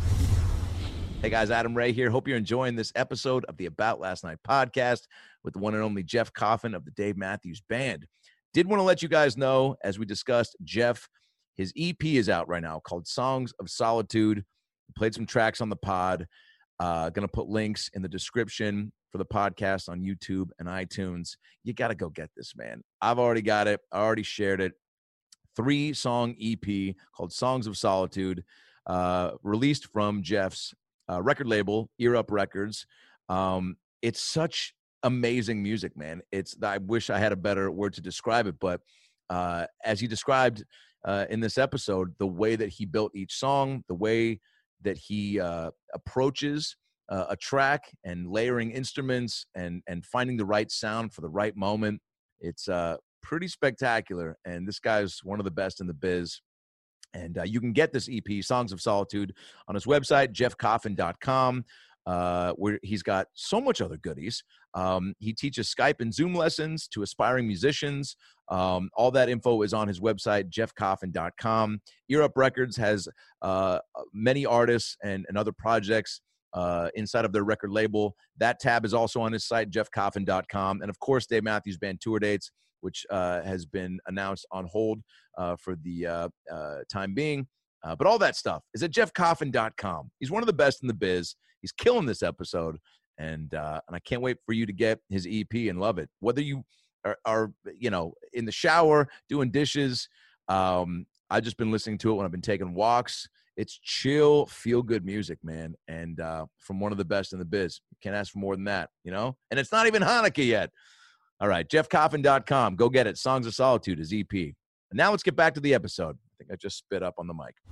Hey guys, Adam Ray here. Hope you're enjoying this episode of the About Last Night podcast with the one and only Jeff Coffin of the Dave Matthews Band. Did want to let you guys know, as we discussed, Jeff, his E P is out right now called Songs of Solitude. Played some tracks on the pod. Uh, going to put links in the description for the podcast on YouTube and iTunes. You got to go get this, man. I've already got it. I already shared it. Three song E P called Songs of Solitude, uh, released from Jeff's uh, record label, Ear Up Records. Um, it's such amazing music, man. It's, I wish I had a better word to describe it, but uh, as he described uh, in this episode, the way that he built each song, the way that he uh, approaches uh, a track and layering instruments and and finding the right sound for the right moment. It's uh, pretty spectacular. And this guy's one of the best in the biz. And uh, you can get this E P, Songs of Solitude, on his website, jeff coffin dot com, uh, where he's got so much other goodies. Um, he teaches Skype and Zoom lessons to aspiring musicians. Um, all that info is on his website, jeff coffin dot com. Ear Up Records has uh, many artists and, and other projects uh, inside of their record label. That tab is also on his site, jeff coffin dot com. And, of course, Dave Matthews Band tour dates, which uh, has been announced on hold uh, for the uh, uh, time being. Uh, but all that stuff is at jeff coffin dot com. He's one of the best in the biz. He's killing this episode. And uh, and I can't wait for you to get his E P and love it. Whether you are, are you know, in the shower, doing dishes, um, I've just been listening to it when I've been taking walks. It's chill, feel-good music, man. And uh, from one of the best in the biz. Can't ask for more than that, you know? And it's not even Hanukkah yet. All right, jeff coffin dot com. Go get it. Songs of Solitude, his E P. And now let's get back to the episode. I think I just spit up on the mic.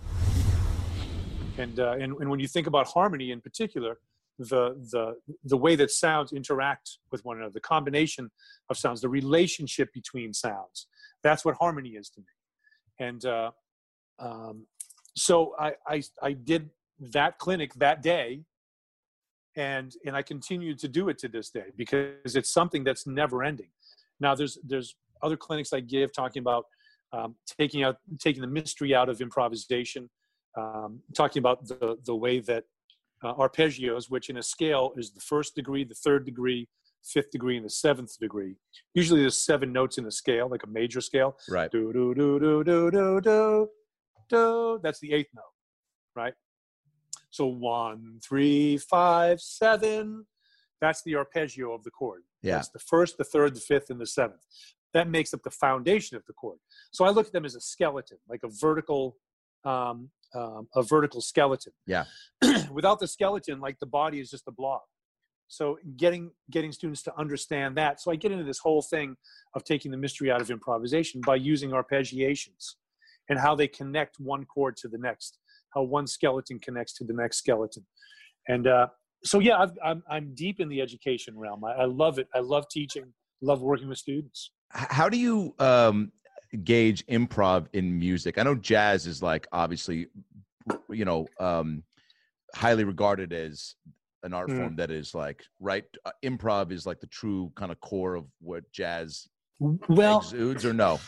And uh, and, and when you think about harmony in particular, the the the way that sounds interact with one another, the combination of sounds, the relationship between sounds, that's what harmony is to me. And uh, um, so I, I I did that clinic that day, and and I continue to do it to this day because it's something that's never ending. Now there's there's other clinics I give talking about um, taking out taking the mystery out of improvisation, um, talking about the the way that Uh, arpeggios, which in a scale is the first degree, the third degree, fifth degree, and the seventh degree. Usually there's seven notes in the scale, like a major scale. Right. Do, do, do, do, do, do, do, do. That's the eighth note, right? So one, three, five, seven. That's the arpeggio of the chord. Yeah. That's the first, the third, the fifth, and the seventh. That makes up the foundation of the chord. So I look at them as a skeleton, like a vertical um, um, a vertical skeleton. Yeah. Without the skeleton, like the body is just a blob. So getting getting students to understand that. So I get into this whole thing of taking the mystery out of improvisation by using arpeggiations and how they connect one chord to the next, how one skeleton connects to the next skeleton. And uh, so, yeah, I've, I'm, I'm deep in the education realm. I, I love it. I love teaching, love working with students. How do you um, gauge improv in music? I know jazz is like obviously, you know, um, highly regarded as an art Mm. form that is like, right? Uh, improv is like the true kind of core of what jazz Well, exudes, or no?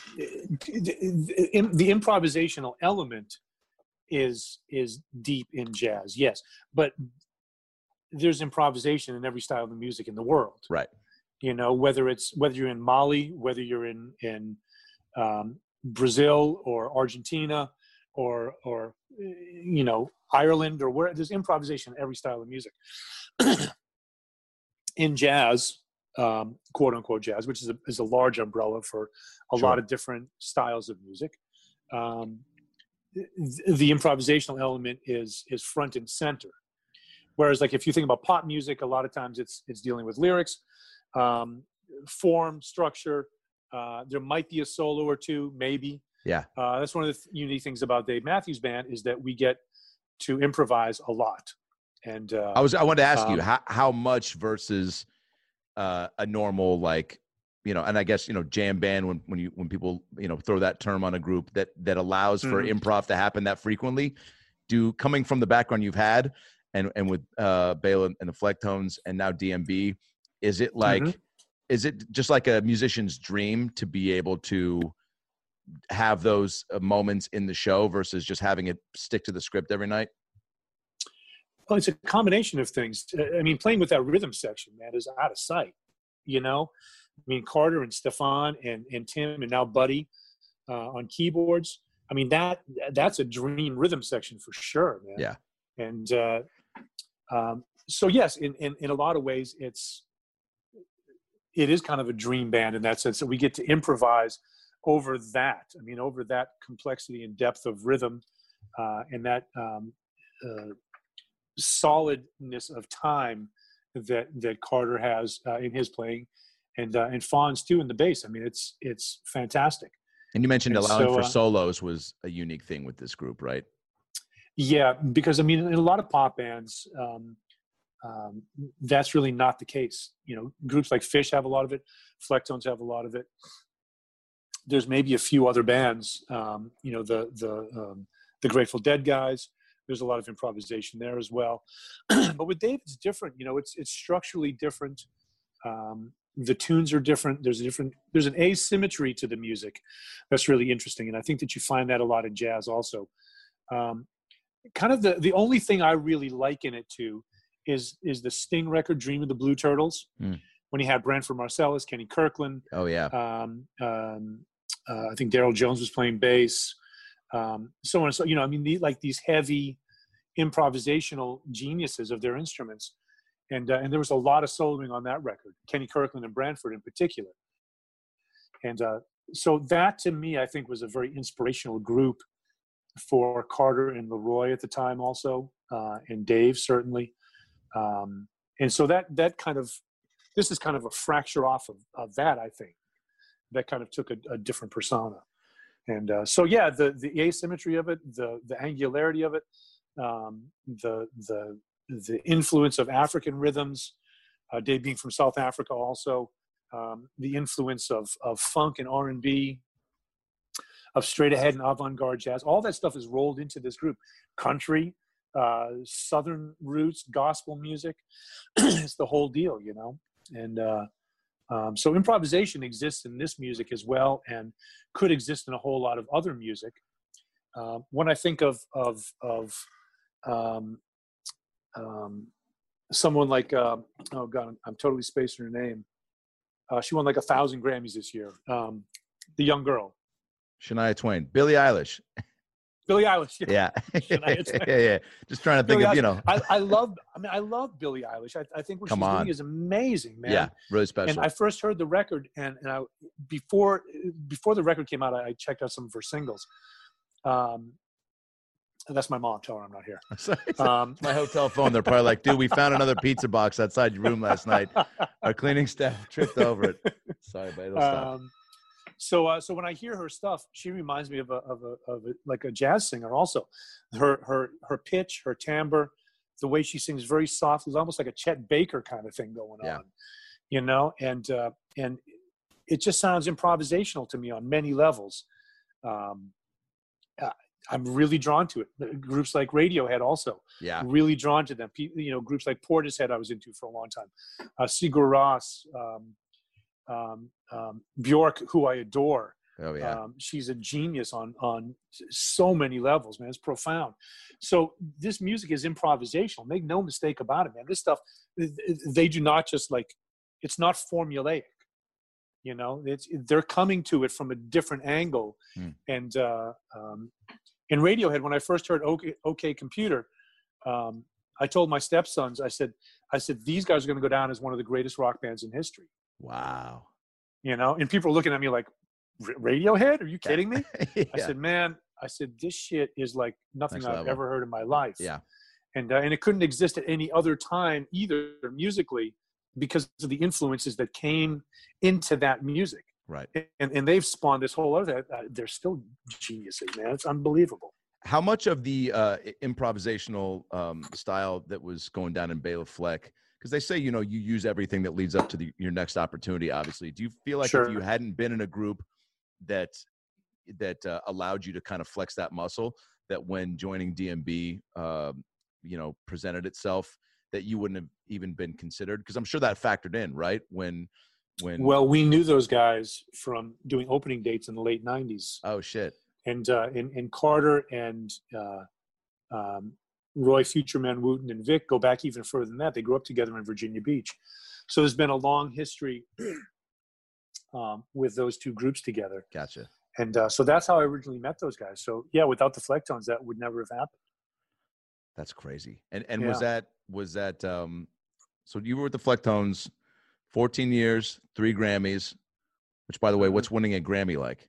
The, the improvisational element is is deep in jazz, yes, but there's improvisation in every style of music in the world. Right. You know, whether it's whether you're in Mali, whether you're in in um, Brazil or Argentina or or you know Ireland or where, there's improvisation in every style of music. In jazz, um, quote unquote jazz, which is a, is a large umbrella for a Sure. lot of different styles of music, um, th- the improvisational element is is front and center. Whereas, like if you think about pop music, a lot of times it's it's dealing with lyrics, um, form, structure. Uh, there might be a solo or two, maybe. Yeah. Uh, that's one of the th- unique things about Dave Matthews Band is that we get to improvise a lot. And uh, I was I wanted to ask um, you how how much versus uh, a normal like you know, and I guess, you know, jam band, when, when you, when people, you know, throw that term on a group that, that allows for Mhm. improv to happen that frequently, do coming from the background you've had and, and with uh, Bela and the Flecktones and now D M B, is it like, Mhm. is it just like a musician's dream to be able to have those uh, moments in the show versus just having it stick to the script every night? Well, it's a combination of things. Uh, I mean, playing with that rhythm section, man, is out of sight, you know? I mean, Carter and Stefan and, and Tim and now Buddy uh, on keyboards. I mean, that that's a dream rhythm section for sure, man. Yeah. And uh, um, so, yes, in, in, in a lot of ways, it's it is kind of a dream band in that sense that we get to improvise over that. I mean, over that complexity and depth of rhythm uh, and that um, uh, solidness of time that that Carter has uh, in his playing, and uh, and Fonz too in the bass. I mean, it's it's fantastic. And you mentioned And allowing so, for uh, solos was a unique thing with this group, right? Yeah, because I mean, in a lot of pop bands, um, um, that's really not the case. You know, groups like Fish have a lot of it. Flecktones have a lot of it. There's maybe a few other bands. Um, you know, the the um, the Grateful Dead guys. There's a lot of improvisation there as well. But with Dave, it's different. You know, it's it's structurally different. Um, the tunes are different. There's a different. There's an asymmetry to the music that's really interesting, and I think that you find that a lot in jazz also. Um, kind of the the only thing I really liken it to is is the Sting record "Dream of the Blue Turtles," Mm. when he had Branford Marsalis, Kenny Kirkland. Oh yeah. Um, um, uh, I think Daryl Jones was playing bass. Um, so on. So you know, I mean, the, like these heavy improvisational geniuses of their instruments, and uh, and there was a lot of soloing on that record. Kenny Kirkland and Branford in particular. And uh, so that to me, I think, was a very inspirational group for Carter and Leroy at the time, also, uh, and Dave certainly. Um, and so that that kind of this is kind of a fracture off of, of that, I think, that kind of took a, a different persona. And uh, so, yeah, the, the asymmetry of it, the the angularity of it, um, the the the influence of African rhythms, uh, Dave being from South Africa also, um, the influence of of funk and R and B, of straight ahead and avant-garde jazz, all that stuff is rolled into this group. Country, uh, Southern roots, gospel music, it's the whole deal, you know. And uh, Um, so improvisation exists in this music as well, and could exist in a whole lot of other music. Uh, when I think of of of um, um, someone like uh, oh god, I'm, I'm totally spacing her name. Uh, she won like a thousand Grammys this year. Um, the young girl, Shania Twain, Billie Eilish. Billie Eilish. Yeah, Shania Twain. yeah, yeah. Just trying to think Billie of, you Eilish. know. I, I love. I mean, I love Billie Eilish. I, I think what Come she's on. doing is amazing, man. Yeah, really special. And I first heard the record, and, and I before before the record came out, I, I checked out some of her singles. Um, and that's my mom. Tell her I'm not here. Um, my hotel phone. They're probably like, "Dude, we found another pizza box outside your room last night. Our cleaning staff tripped over it." Sorry, but it'll stop. Um, so, uh, so when I hear her stuff, she reminds me of a, of a, of a, like a jazz singer. Also, her, her, her pitch, her timbre, the way she sings very softly, it's almost like a Chet Baker kind of thing going Yeah. on, you know. And uh, and it just sounds improvisational to me on many levels. Um, uh, I'm really drawn to it. Groups like Radiohead also, Yeah. really drawn to them. Pe- You know, groups like Portishead I was into for a long time. Uh, Sigur Rós. Um, Um, um, Bjork, who I adore. Oh yeah. Um, she's a genius on on so many levels, man. It's profound. So this music is improvisational. Make no mistake about it, man. This stuff, they do not just like, it's not formulaic. You know, it's they're coming to it from a different angle. Mm. And uh, um, in Radiohead, when I first heard OK, OK Computer, um, I told my stepsons, I said, I said these guys are going to go down as one of the greatest rock bands in history. Wow. You know, and people are looking at me like, Radiohead? Are you kidding me? Yeah. I said, man, I said, this shit is like nothing Next I've level. ever heard in my life. Yeah. And, uh, and it couldn't exist at any other time either musically because of the influences that came into that music. Right. And, and they've spawned this whole other, uh, they're still geniuses, man. It's unbelievable. How much of the uh, improvisational um, style that was going down in Bela Fleck because they say, you know, you use everything that leads up to the, your next opportunity. Obviously, do you feel like Sure. if you hadn't been in a group that that uh, allowed you to kind of flex that muscle, that when joining D M B, uh, you know, presented itself, that you wouldn't have even been considered? Because I'm sure that factored in, right? When when Well, we knew those guys from doing opening dates in the late nineties. Oh shit. And uh, and, and Carter and uh, um, Roy Futureman Wooten and Vic go back even further than that. They grew up together in Virginia Beach. So there's been a long history um, with those two groups together. Gotcha. And uh, so that's how I originally met those guys. So yeah, without the Flecktones, that would never have happened. That's crazy. And and Yeah. was that was that um so you were with the Flecktones fourteen years, three Grammys, which by the way, what's winning a Grammy like?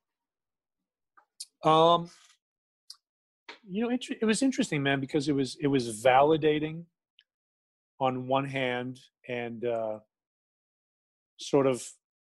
Um, you know, it, it was interesting, man, because it was it was validating on one hand, and uh, sort of.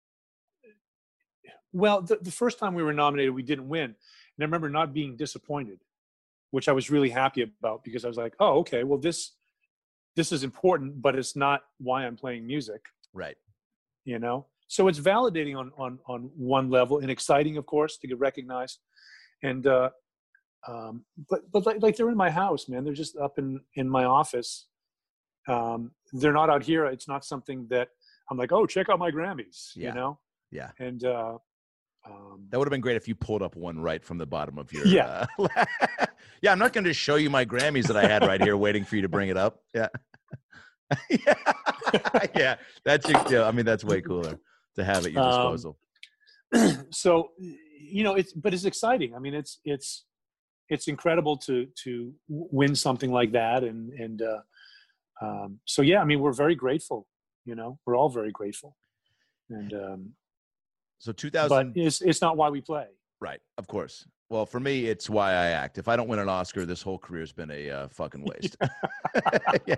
Well, the, the first time we were nominated, we didn't win, and I remember not being disappointed, which I was really happy about, because I was like, "Oh, okay, well this this is important, but it's not why I'm playing music." Right. You know, so it's validating on on on one level, and exciting, of course, to get recognized. And uh, um, but but like, like they're in my house, man. They're just up in in my office. Um, they're not out here. It's not something that I'm like, oh, check out my Grammys. Yeah. You know. Yeah. And uh, um, That would have been great if you pulled up one right from the bottom of your. Yeah. Uh, yeah. I'm not going to show you my Grammys that I had right here, waiting for you to bring it up. Yeah. yeah. yeah. That's. Yeah, I mean, that's way cooler to have at your disposal. Um, so, you know, it's but it's exciting. I mean, it's it's it's incredible to to win something like that, and and uh, um, so yeah. I mean, we're very grateful. You know, we're all very grateful. And um, so two thousand. But it's it's not why we play. Right. Of course. Well, for me, it's why I act. If I don't win an Oscar, this whole career's been a uh, fucking waste. yeah.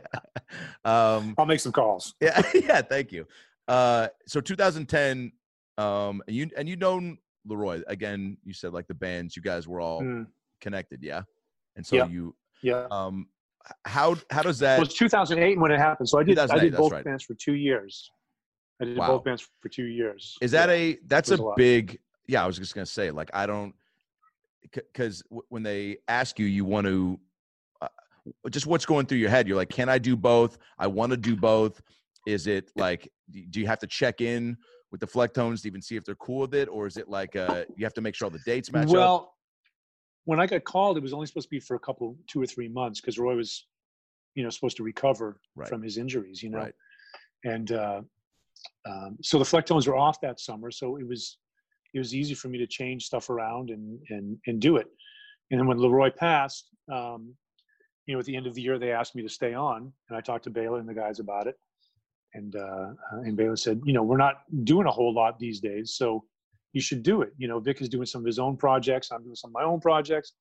Um, I'll make some calls. Yeah. Yeah. Thank you. Uh, so two thousand ten, um, and you and you known Leroy again. You said like the bands, you guys were all Mm. connected, yeah. And so Yeah. you, Yeah. um, how how does that? Well, it was two thousand eight when it happened. So I did I two thousand eight, did that's both right. bands for two years. I did Wow. both bands for two years. Is that Yeah. a that's It was a a lot. big yeah, I was just gonna say, like, I don't because w- when they ask you, you want to uh, just what's going through your head. You're like, can I do both? I want to do both. Is it like, do you have to check in with the Flecktones to even see if they're cool with it, or is it like uh, you have to make sure all the dates match well, up? when I got called, it was only supposed to be for a couple, two or three months, because Roy was, you know, supposed to recover Right. from his injuries. You know, Right. and uh, um, so the Flecktones were off that summer, so it was it was easy for me to change stuff around and and and do it. And then when Leroy passed, um, you know, at the end of the year, they asked me to stay on, and I talked to Baylor and the guys about it. And uh, and Baylor said, you know, we're not doing a whole lot these days, so you should do it. You know, Vic is doing some of his own projects. I'm doing some of my own projects.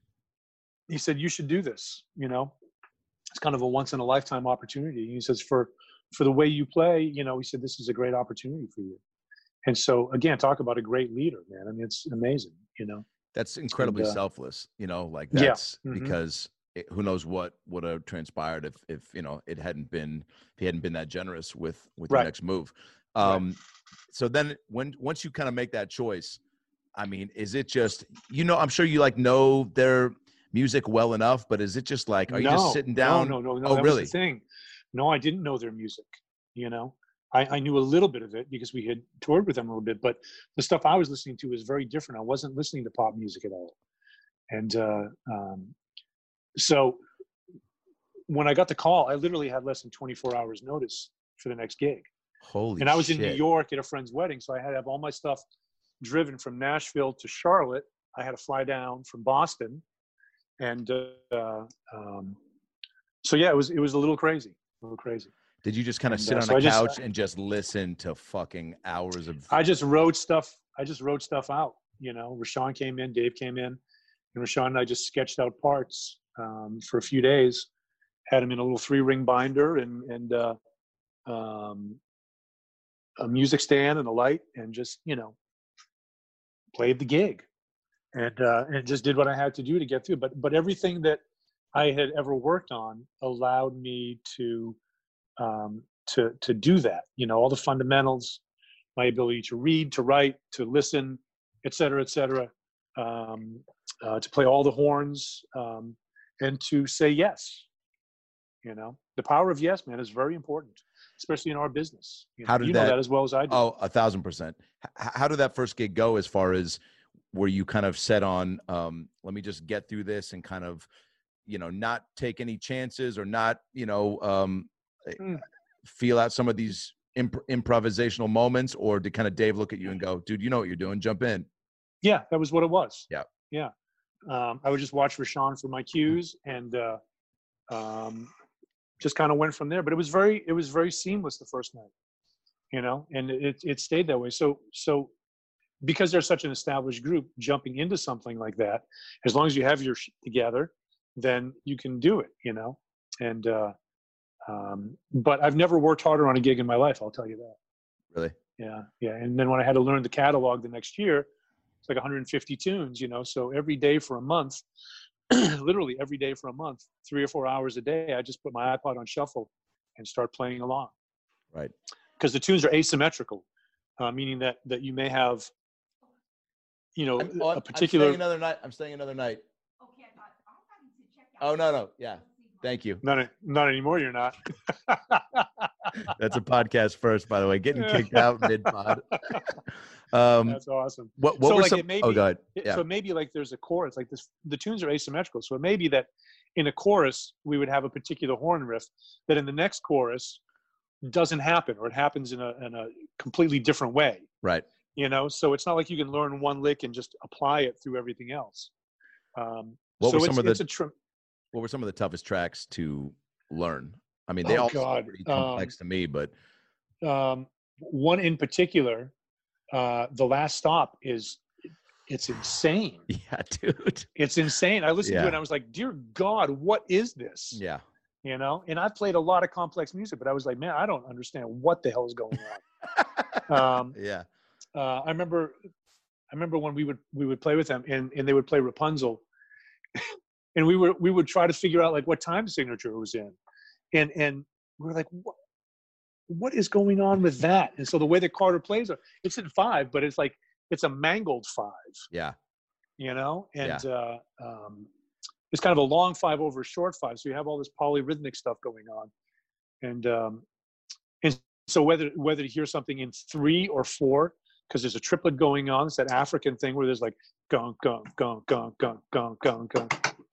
He said, you should do this. You know, it's kind of a once in a lifetime opportunity. He says, for for the way you play, you know, he said, this is a great opportunity for you. And so, again, talk about a great leader, man. I mean, it's amazing, you know. That's incredibly And, uh, selfless, you know, like Yeah. that's Mhm. because it, who knows what would have transpired if, if, you know, it hadn't been, if he hadn't been that generous with, with Right. your next move. Um, so then when, once you kind of make that choice, I mean, is it just, you know, I'm sure you like know their music well enough, but is it just like, are you just sitting down? No, no, no, no. Oh, that really? was the thing. No, I didn't know their music. You know, I, I knew a little bit of it because we had toured with them a little bit, but the stuff I was listening to was very different. I wasn't listening to pop music at all. And uh, um, so when I got the call, I literally had less than twenty-four hours notice for the next gig. Holy and I was shit. in New York at a friend's wedding, so I had to have all my stuff driven from Nashville to Charlotte. I had to fly down from Boston, and uh, um, so yeah, it was it was a little crazy, a little crazy. Did you just kind of And, sit uh, on so a I just- couch and just listen to fucking hours of? I just wrote stuff. I just wrote stuff out. You know, Rashawn came in, Dave came in, and Rashawn and I just sketched out parts um, for a few days. Had them in a little three-ring binder and and uh, um, a music stand and a light, and just you know played the gig, and uh, and just did what I had to do to get through. But but everything that I had ever worked on allowed me to um, to to do that. You know, all the fundamentals, my ability to read, to write, to listen, et cetera, et cetera, um, uh, to play all the horns, um, and to say yes. You know, the power of yes, man, is very important, especially in our business. You know, How did you that, know that as well as I do. Oh, a thousand percent. H- how did that first gig go? As far as were you kind of set on, um, let me just get through this and kind of, you know, not take any chances or not, you know, um, mm. feel out some of these imp- improvisational moments, or did kind of Dave look at you and go, dude, you know what you're doing, jump in? Yeah, that was what it was. Yeah. Yeah. Um, I would just watch Rashawn for my cues and uh, um, just kind of went from there. But it was very, it was very seamless the first night, you know, and it it stayed that way. So, so because they're such an established group, jumping into something like that, as long as you have your shit together, then you can do it, you know. And uh, um, but I've never worked harder on a gig in my life. I'll tell you that. Really? Yeah, yeah. And then when I had to learn the catalog the next year, it's like one hundred fifty tunes, you know. So every day for a month, literally every day for a month, three or four hours a day, I just put my iPod on shuffle and start playing along. Right. Because the tunes are asymmetrical, uh, meaning that that you may have, you know, I'm, oh, a particular. I'm staying another night. I'm staying another night. Oh no, no, yeah. Thank you. Not not anymore. You're not. That's a podcast first, by the way. Getting kicked out mid pod. Um, That's awesome. What, what so were like some? it may oh, be, go ahead. Yeah. So maybe like there's a chorus, like this. The tunes are asymmetrical, so it may be that in a chorus we would have a particular horn riff that in the next chorus doesn't happen, or it happens in a in a completely different way. Right. You know, so it's not like you can learn one lick and just apply it through everything else. Um, what so were some it's, of the? It's a tr- what were some of the toughest tracks to learn? I mean, they oh, all God. seem pretty complex um, to me, but um, one in particular, uh, The Last Stop, is it's insane. Yeah, dude, it's insane. I listened yeah. to it and I was like, dear God, what is this? Yeah. You know, and I've played a lot of complex music, but I was like, man, I don't understand what the hell is going on. um, yeah. Uh, I remember, I remember when we would we would play with them, and, and they would play Rapunzel, and we were we would try to figure out like what time signature it was in, and and we were like, what what is going on with that? And so the way that Carter plays it, it's in five, but it's like it's a mangled five. Yeah. You know, and yeah. uh, um, it's kind of a long five over a short five, so you have all this polyrhythmic stuff going on, and um, and so whether whether to hear something in three or four, because there's a triplet going on. It's that African thing where there's like gong, gong, gong, gong, gong, gong, gong, gong.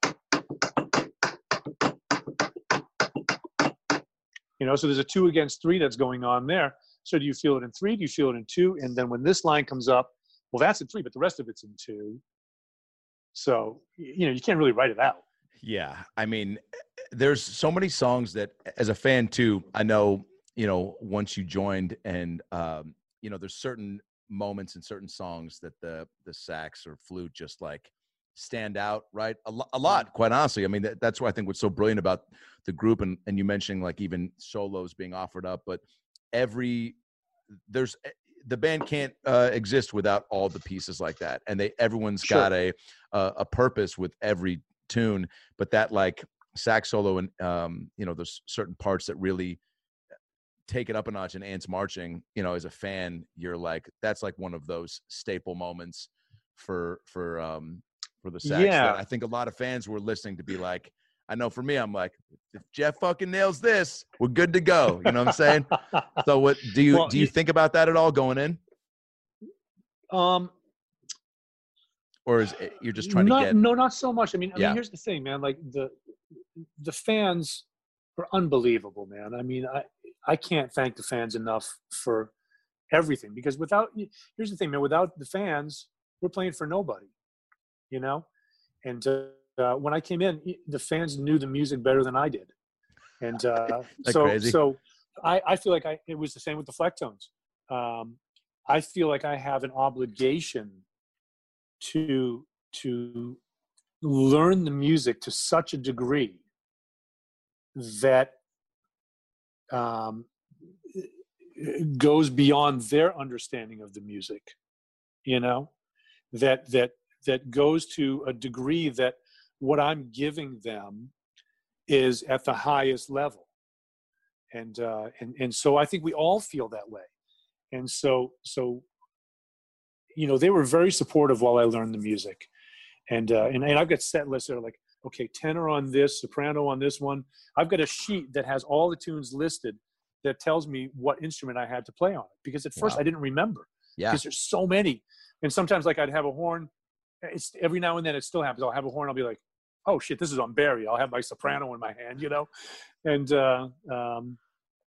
You know, so there's a two against three that's going on there. So do you feel it in three? Do you feel it in two? And then when this line comes up, well, that's in three, but the rest of it's in two. So, you know, you can't really write it out. Yeah. I mean, there's so many songs that as a fan too, I know, you know, once you joined and, um, you know, there's certain moments in certain songs that the the sax or flute just like stand out, right? A, lo- a lot, quite honestly. I mean, that, that's what I think what's so brilliant about the group, and and you mentioning like even solos being offered up, but every there's the band can't uh, exist without all the pieces like that, and they everyone's Sure. got a, a a purpose with every tune, but that like sax solo and um you know there's certain parts that really take it up a notch, and Ants Marching, you know, as a fan, you're like, that's like one of those staple moments for, for, um, for the sax. Yeah. That I think a lot of fans were listening to be like, I know for me, I'm like, if Jeff fucking nails this, we're good to go. You know what I'm saying? So what do you, Well, do you think about that at all going in? Um, or is it, you're just trying not, to get, no, not so much. I mean, I Yeah. mean, here's the thing, man, like the, the fans are unbelievable, man. I mean, I, I can't thank the fans enough for everything, because without, here's the thing, man, without the fans, we're playing for nobody, you know? And uh, when I came in, the fans knew the music better than I did. And uh, so, crazy? so I, I feel like I, it was the same with the Flecktones. Um, I feel like I have an obligation to, to learn the music to such a degree that um, goes beyond their understanding of the music, you know, that, that, that goes to a degree that what I'm giving them is at the highest level. And, uh, and, and so I think we all feel that way. And so, so, you know, they were very supportive while I learned the music. And, uh, and, and I've got set lists that are like, okay, tenor on this, soprano on this one. I've got a sheet that has all the tunes listed that tells me what instrument I had to play on it. Because at first Wow. I didn't remember. Yeah. Because there's so many. And sometimes like I'd have a horn. It's every now and then it still happens. I'll have a horn. I'll be like, oh shit, this is on Barry. I'll have my soprano in my hand, you know? And, uh, um,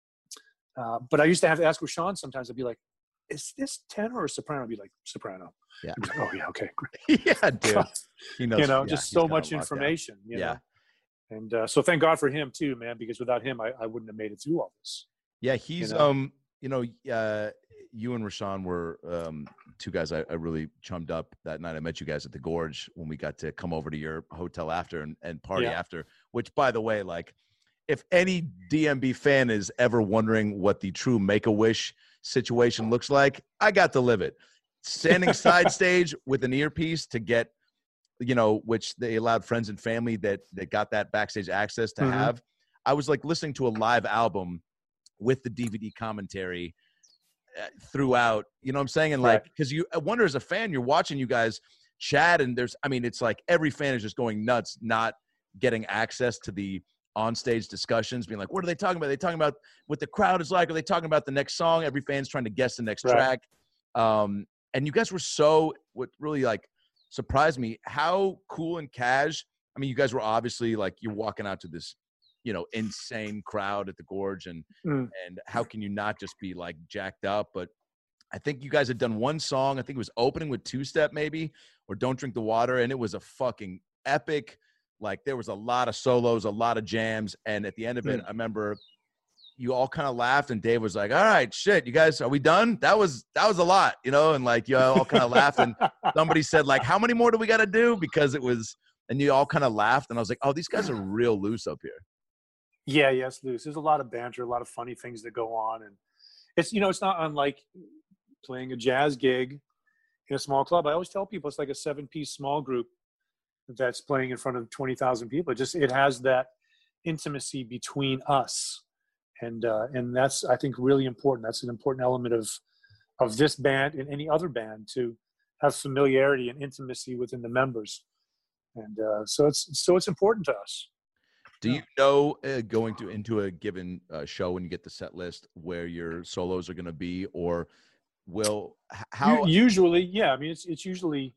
uh, but I used to have to ask Rashawn sometimes. I'd be like, is this tenor or soprano? I'd be like, soprano. Yeah. Like, oh yeah. Okay. Great. Yeah, dude. He knows, you know, yeah, just he's so got it much locked down. information, you Yeah. know? And uh, so thank God for him too, man, because without him, I, I wouldn't have made it through all this. Yeah. He's, you know? um, you know, uh, you and Rashawn were um, two guys I, I really chummed up that night. I met you guys at the Gorge when we got to come over to your hotel after and, and party Yeah. after, which, by the way, like, if any D M B fan is ever wondering what the true Make-A-Wish situation looks like, I got to live it. Standing side stage with an earpiece to get, you know, which they allowed friends and family that that got that backstage access to Mhm. have. I was like listening to a live album with the D V D commentary uh, throughout, you know what I'm saying? And like, Right. because you, I wonder as a fan, you're watching you guys chat, and there's, I mean, it's like every fan is just going nuts, not getting access to the on-stage discussions, being like, what are they talking about? Are they talking about what the crowd is like? Are they talking about the next song? Every fan's trying to guess the next Right. track. Um, and you guys were so, what really like surprised me, how cool and cash. I mean, you guys were obviously like, you're walking out to this, you know, insane crowd at the Gorge, and Mm. and how can you not just be like jacked up? But I think you guys had done one song. I think it was opening with Two Step maybe, or Don't Drink the Water, and it was a fucking epic. Like there was a lot of solos, a lot of jams, and at the end of it, Mm. I remember you all kind of laughed, and Dave was like, "All right, shit, you guys, are we done? That was that was a lot, you know." And like you all kind of laughed, and somebody said like, "How many more do we got to do?" Because it was, and you all kind of laughed, and I was like, "Oh, these guys are real loose up here." Yeah, yes, Luce. There's a lot of banter, a lot of funny things that go on, and it's, you know, it's not unlike playing a jazz gig in a small club. I always tell people it's like a seven-piece small group that's playing in front of twenty thousand people. It just it has that intimacy between us, and uh, and that's, I think, really important. That's an important element of of this band and any other band, to have familiarity and intimacy within the members, and uh, so it's so it's important to us. Do you know uh, going to into a given uh, show when you get the set list where your solos are going to be, or will h- how? U- usually, yeah. I mean, it's it's usually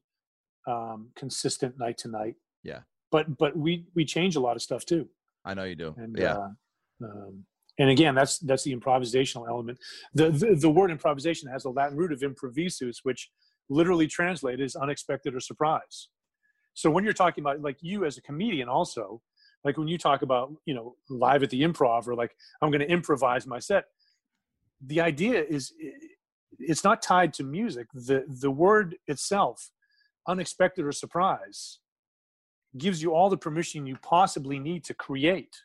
um, consistent night to night. Yeah, But but we we change a lot of stuff too. I know you do. And yeah, uh, um, and again, that's that's the improvisational element. The, the the word improvisation has the Latin root of improvisus, which literally translated is unexpected or surprise. So when you're talking about, like, you as a comedian also, like when you talk about, you know, live at the Improv, or like, I'm going to improvise my set, the idea is it's not tied to music. The the word itself, unexpected or surprise, gives you all the permission you possibly need to create,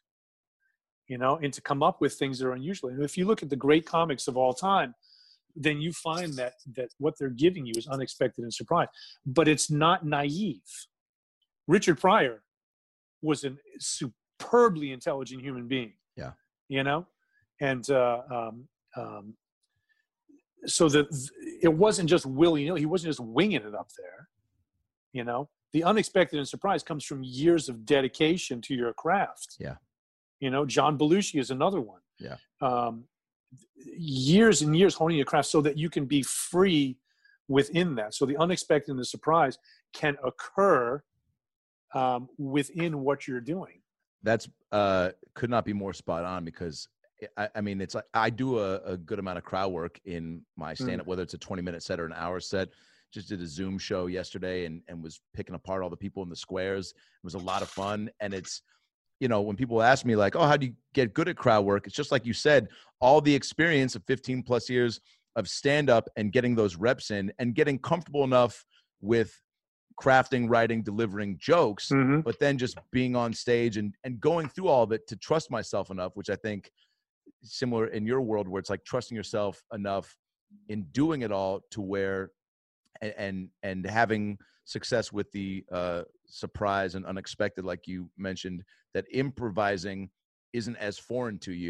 you know, and to come up with things that are unusual. And if you look at the great comics of all time, then you find that that what they're giving you is unexpected and surprise, but it's not naive. Richard Pryor was a superbly intelligent human being. Yeah. You know, and uh, um, um, so the it wasn't just willy-nilly. He wasn't just winging it up there. You know, the unexpected and surprise comes from years of dedication to your craft. Yeah. You know, John Belushi is another one. Yeah. Um, years and years honing your craft so that you can be free within that. So the unexpected and the surprise can occur um, within what you're doing. That's uh could not be more spot on, because I, I mean, it's like I do a, a good amount of crowd work in my stand-up, Mm. whether it's a twenty minute set or an hour set. Just did a Zoom show yesterday and, and was picking apart all the people in the squares. It was a lot of fun. And it's, you know, when people ask me like, oh, how do you get good at crowd work? It's just like you said, all the experience of fifteen plus years of stand-up and getting those reps in and getting comfortable enough with crafting, writing, delivering jokes, Mhm. but then just being on stage and, and going through all of it to trust myself enough, which I think similar in your world, where it's like trusting yourself enough in doing it all to where, and, and, and having success with the uh, surprise and unexpected, like you mentioned, that improvising isn't as foreign to you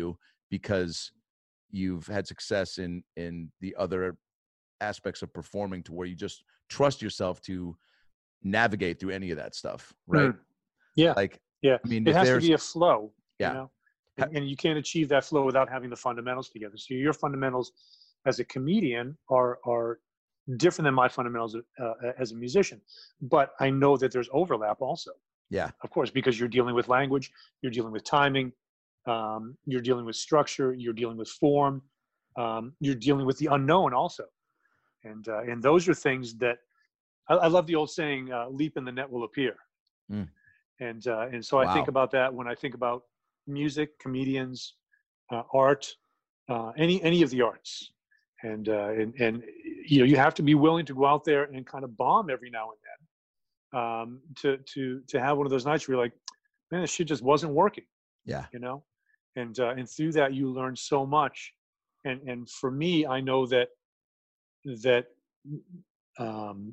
because you've had success in in the other aspects of performing to where you just trust yourself to navigate through any of that stuff, right? Mm. Yeah. Like, yeah. I mean, it if has to there's- be a flow. Yeah. You know? and, and you can't achieve that flow without having the fundamentals together. So your fundamentals as a comedian are are different than my fundamentals uh, as a musician. But I know that there's overlap also. Yeah. Of course, because you're dealing with language, you're dealing with timing, um, you're dealing with structure, you're dealing with form, um, you're dealing with the unknown also. And uh, and those are things that I, I love the old saying, uh, "Leap and the net will appear." Mm. And uh, and so I Wow. think about that when I think about music, comedians, uh, art, uh, any any of the arts. And uh, and and you know, you have to be willing to go out there and kind of bomb every now and then, um, to to to have one of those nights where you're like, man, this shit just wasn't working. Yeah. You know, and uh, and through that you learn so much. And and for me, I know that that um,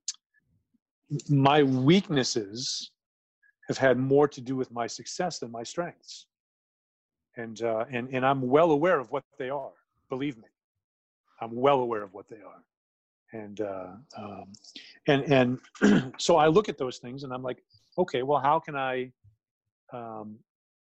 my weaknesses have had more to do with my success than my strengths. And uh, and and I'm well aware of what they are. Believe me, I'm well aware of what they are. And uh, um, and and so I look at those things and I'm like, okay, well, how can I um,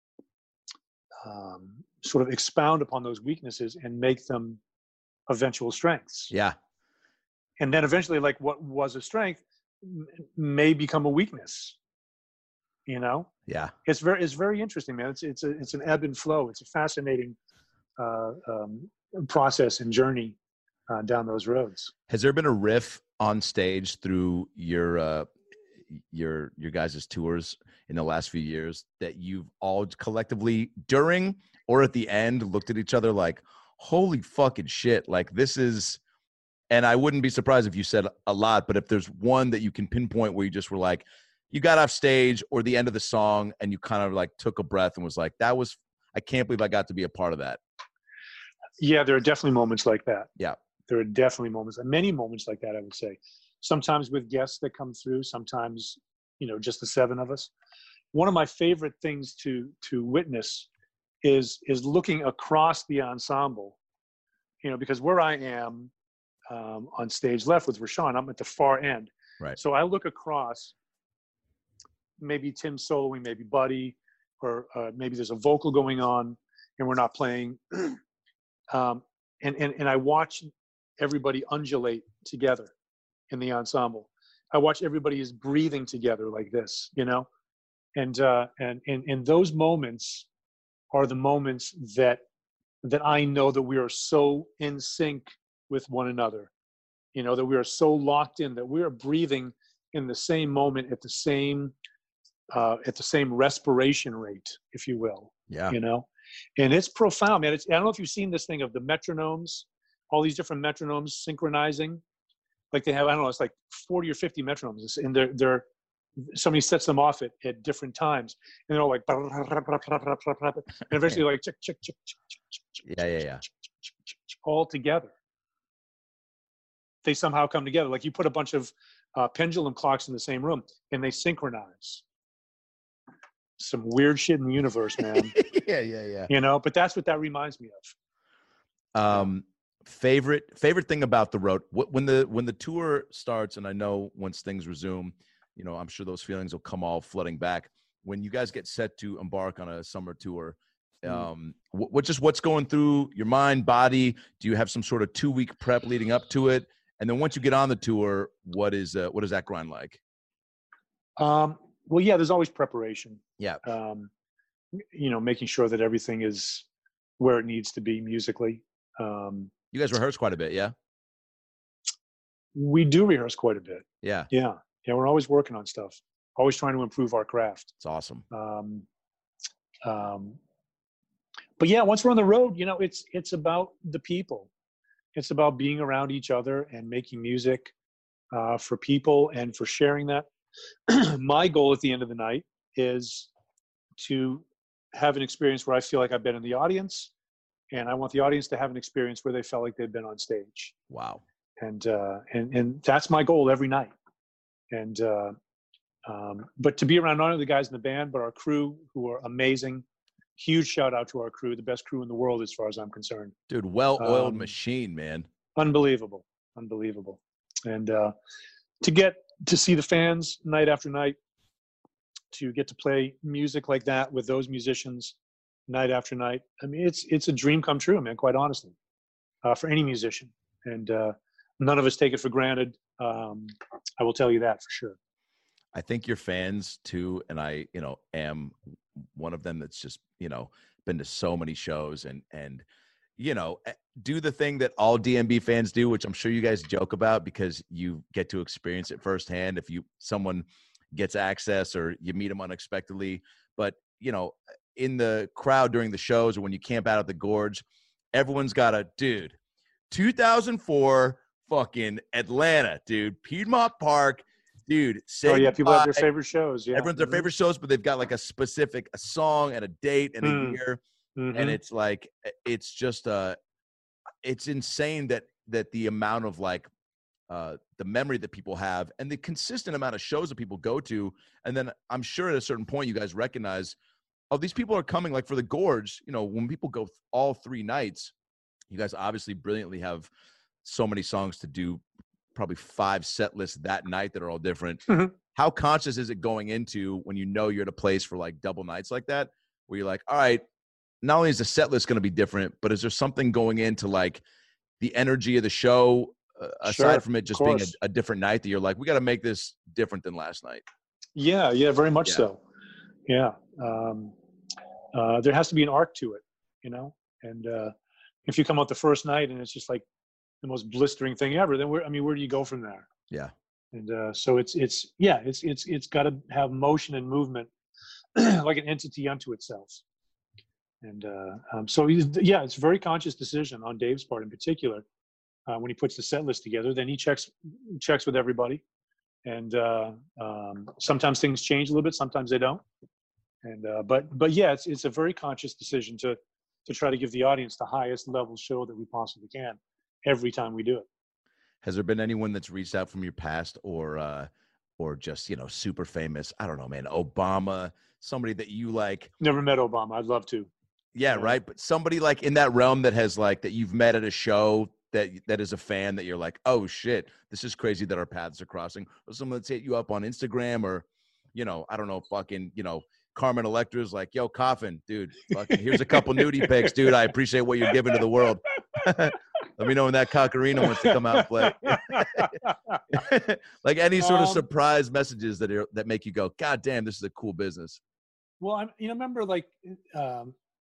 um, sort of expound upon those weaknesses and make them eventual strengths? Yeah. And then eventually, like what was a strength m- may become a weakness. You know? Yeah. It's very it's very interesting, man. It's it's a it's an ebb and flow. It's a fascinating uh, um, process and journey uh, down those roads. Has there been a riff on stage through your uh, your your guys' tours in the last few years that you've all collectively during or at the end looked at each other like, holy fucking shit, like this is, and I wouldn't be surprised if you said a lot, but if there's one that you can pinpoint where you just were like, you got off stage or the end of the song and you kind of like took a breath and was like, that was, I can't believe I got to be a part of that. Yeah, there are definitely moments like that. Yeah. There are definitely moments, many moments like that, I would say. Sometimes with guests that come through, sometimes, you know, just the seven of us. One of my favorite things to to witness is is looking across the ensemble, you know, because where I am um, on stage left with Rashawn, I'm at the far end. Right. So I look across, maybe Tim soloing, maybe Buddy, or uh, maybe there's a vocal going on and we're not playing. um, and, and, and I watch everybody undulate together in the ensemble. I watch everybody is breathing together like this, you know? And, uh, and, and, and those moments are the moments that, that I know that we are so in sync with one another, you know, that we are so locked in, that we are breathing in the same moment at the same, uh, at the same respiration rate, if you will. Yeah. You know, and it's profound, man. It's, I don't know if you've seen this thing of the metronomes, all these different metronomes synchronizing. Like they have, I don't know, it's like forty or fifty metronomes, and they're, they're, somebody sets them off at, at different times, and they're all like, and eventually like, chick, chick, chick, chick, chick, chick, Yeah, yeah, yeah. all together. They somehow come together. Like you put a bunch of uh, pendulum clocks in the same room, and they synchronize. Some weird shit in the universe, man. yeah, yeah, yeah. You know, but that's what that reminds me of. Um, favorite favorite thing about the road wh- when the when the tour starts, and I know once things resume, you know, I'm sure those feelings will come all flooding back. When you guys get set to embark on a summer tour, um, what, what just what's going through your mind, body? Do you have some sort of two week prep leading up to it? And then once you get on the tour, what is uh, what is that grind like? Um, well, yeah, there's always preparation. Yeah. Um, you know, making sure that everything is where it needs to be musically. Um, you guys rehearse quite a bit, yeah? We do rehearse quite a bit. Yeah. Yeah. Yeah. We're always working on stuff, always trying to improve our craft. It's awesome. Um, um, but yeah, once we're on the road, you know, it's, it's about the people. It's about being around each other and making music uh, for people and for sharing that. My goal at the end of the night is to have an experience where I feel like I've been in the audience, and I want the audience to have an experience where they felt like they've been on stage. Wow. And, uh, and, and that's my goal every night. And, uh, um, but to be around not only the guys in the band, but our crew who are amazing, huge shout out to our crew, the best crew in the world as far as I'm concerned. Dude, well-oiled Um, machine, man. Unbelievable, unbelievable. And uh, to get to see the fans night after night, to get to play music like that with those musicians night after night. I mean, it's it's a dream come true, man, quite honestly, uh, for any musician. And uh, none of us take it for granted. Um, I will tell you that for sure. I think your fans too, and I, you know, am one of them that's just, you know, been to so many shows and, and, you know, do the thing that all D M B fans do, which I'm sure you guys joke about because you get to experience it firsthand. If you, someone gets access or you meet them unexpectedly, but you know, in the crowd during the shows or when you camp out at the Gorge, everyone's got a dude, two thousand four fucking Atlanta, dude, Piedmont Park, dude. Oh yeah, people have their goodbye. favorite shows. Yeah, Everyone's their Mhm. favorite shows, but they've got like a specific a song and a date and a Mm. year, Mhm. and it's like it's just uh it's insane that that the amount of like uh the memory that people have and the consistent amount of shows that people go to, and then I'm sure at a certain point you guys recognize, oh, these people are coming. Like for the Gorge, you know, when people go all three nights, you guys obviously brilliantly have so many songs to do, probably five set lists that night that are all different. Mhm. How conscious is it going into when you know you're at a place for like double nights like that, where you're like, all right, not only is the set list going to be different, but is there something going into like the energy of the show, uh, aside Sure, from it of just being a, course. a different night, that you're like, we got to make this different than last night? Yeah, yeah, very much Yeah. so. Yeah. Um, uh, there has to be an arc to it, you know? And uh, if you come out the first night and it's just like the most blistering thing ever, then where, I mean, where do you go from there? Yeah. And uh, so it's, it's, yeah, it's, it's, it's got to have motion and movement like an entity unto itself. And uh, um, so, he's, yeah, it's a very conscious decision on Dave's part in particular. Uh, when he puts the set list together, then he checks, checks with everybody. And uh, um, sometimes things change a little bit, sometimes they don't. And uh, but but yeah, it's it's a very conscious decision to to try to give the audience the highest level show that we possibly can every time we do it. Has there been anyone that's reached out from your past or uh or just, you know, super famous? I don't know, man, Obama, somebody that you like. Never met Obama. I'd love to. Yeah, right. But somebody like in that realm that has like that you've met at a show that that is a fan that you're like, oh shit, this is crazy that our paths are crossing. Or someone that's hit you up on Instagram, or, you know, I don't know, fucking, you know, Carmen Electra's like, yo, Coffin, dude, fucking, here's a couple nudie pics, dude. I appreciate what you're giving to the world. Let me know when that Cockerino wants to come out and play. Like any sort of Um, surprise messages that are, that make you go, God damn, this is a cool business. Well, I you know remember like um,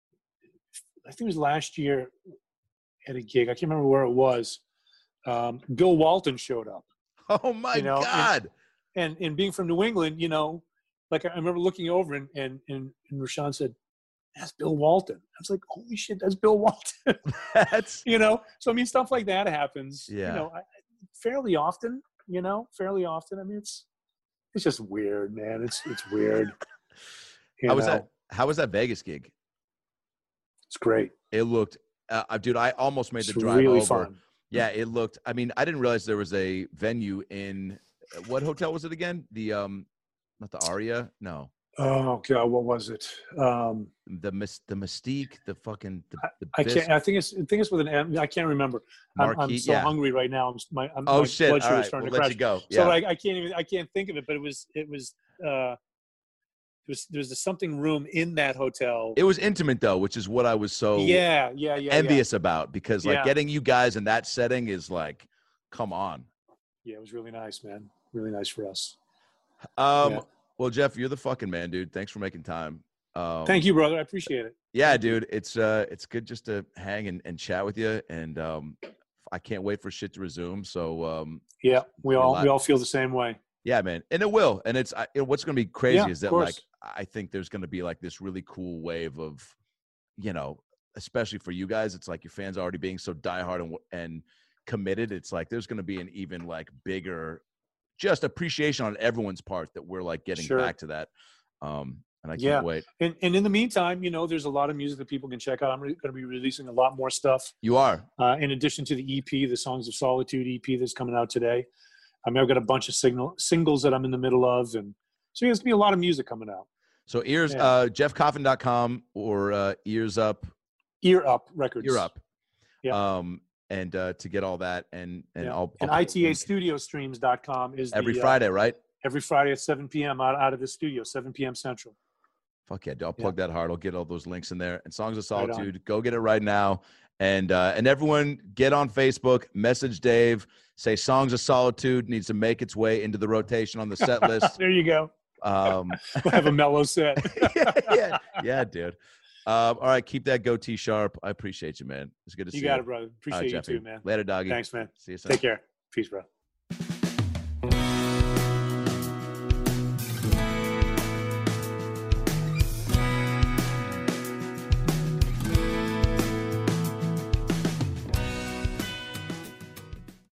I think it was last year at a gig. I can't remember where it was. Um, Bill Walton showed up. Oh my you know, God. And, and and being from New England, you know, like I remember looking over and and and, and Rashawn said, "That's Bill Walton." I was like, "Holy shit, that's Bill Walton!" That's you know. So I mean, stuff like that happens. Yeah. You know, I, fairly often. You know, fairly often. I mean, it's it's just weird, man. It's it's weird. You How was know? that? How was that Vegas gig? It's great. It looked, uh, dude. I almost made It's the drive really over. fun. Yeah, it looked. I mean, I didn't realize there was a venue in what hotel was it again? The um, not the Aria. No, Oh God, what was it? Um, the mis- the Mystique. The fucking. The, the I Bis- can't. I think it's. I think it's with an M. I can't remember. I'm, I'm Marquee, so yeah. hungry right now. I'm. My. I'm, Oh my shit! blood All sugar is right, starting we'll to let crash. you go. So Yeah. like, I can't even. I can't think of it. But it was. It was. Uh, there was. There was a something room in that hotel. It was intimate though, which is what I was so yeah. Yeah. Yeah. envious about, because like Yeah. getting you guys in that setting is like, come on. Yeah. It was really nice, man. Really nice for us. Um. Yeah. Well, Jeff, you're the fucking man, dude. Thanks for making time. Um, Thank you, brother. I appreciate it. Yeah, dude. It's uh it's good just to hang and, and chat with you. And um I can't wait for shit to resume. So um Yeah. We a all. lot- We all feel the same way. yeah, man. And it will. And it's I, it- what's gonna be crazy Yeah, is of that like course. I think there's gonna be like this really cool wave of, you know, especially for you guys, it's like your fans already being so diehard and and committed. It's like there's gonna be an even like bigger just appreciation on everyone's part that we're like getting Sure. back to that. Um and I can't Yeah. wait. And and in the meantime, you know, there's a lot of music that people can check out. I'm re- going to be releasing a lot more stuff. You are. Uh, in addition to the E P, the Songs of Solitude E P that's coming out today. I mean, I've got a bunch of signal, singles that I'm in the middle of. And so there's going to be a lot of music coming out. So ears, Yeah. uh, jeff coffin dot com or uh, Ears Up. Ear Up Records. Ear Up. Yeah. Um, and uh, to get all that, and and Yeah. I'll, and I'll I T A studio streams dot com is every the, Friday, uh, right? Every Friday at seven p.m. out, out of the studio, seven p.m. Central. Fuck yeah, I'll plug that hard. I'll get all those links in there. And Songs of Right on. Solitude, go get it right now. And uh, and everyone get on Facebook, message Dave, say Songs of Solitude needs to make its way into the rotation on the set list. There you go. Um, We'll have a mellow set. yeah, yeah, dude. Um, all right, keep that goatee sharp. I appreciate you, man. It's good to You see you. got it, brother. Appreciate All right, you Jeffy. too, man. Later, doggy. Thanks, man. See you soon. Take care. Peace, bro.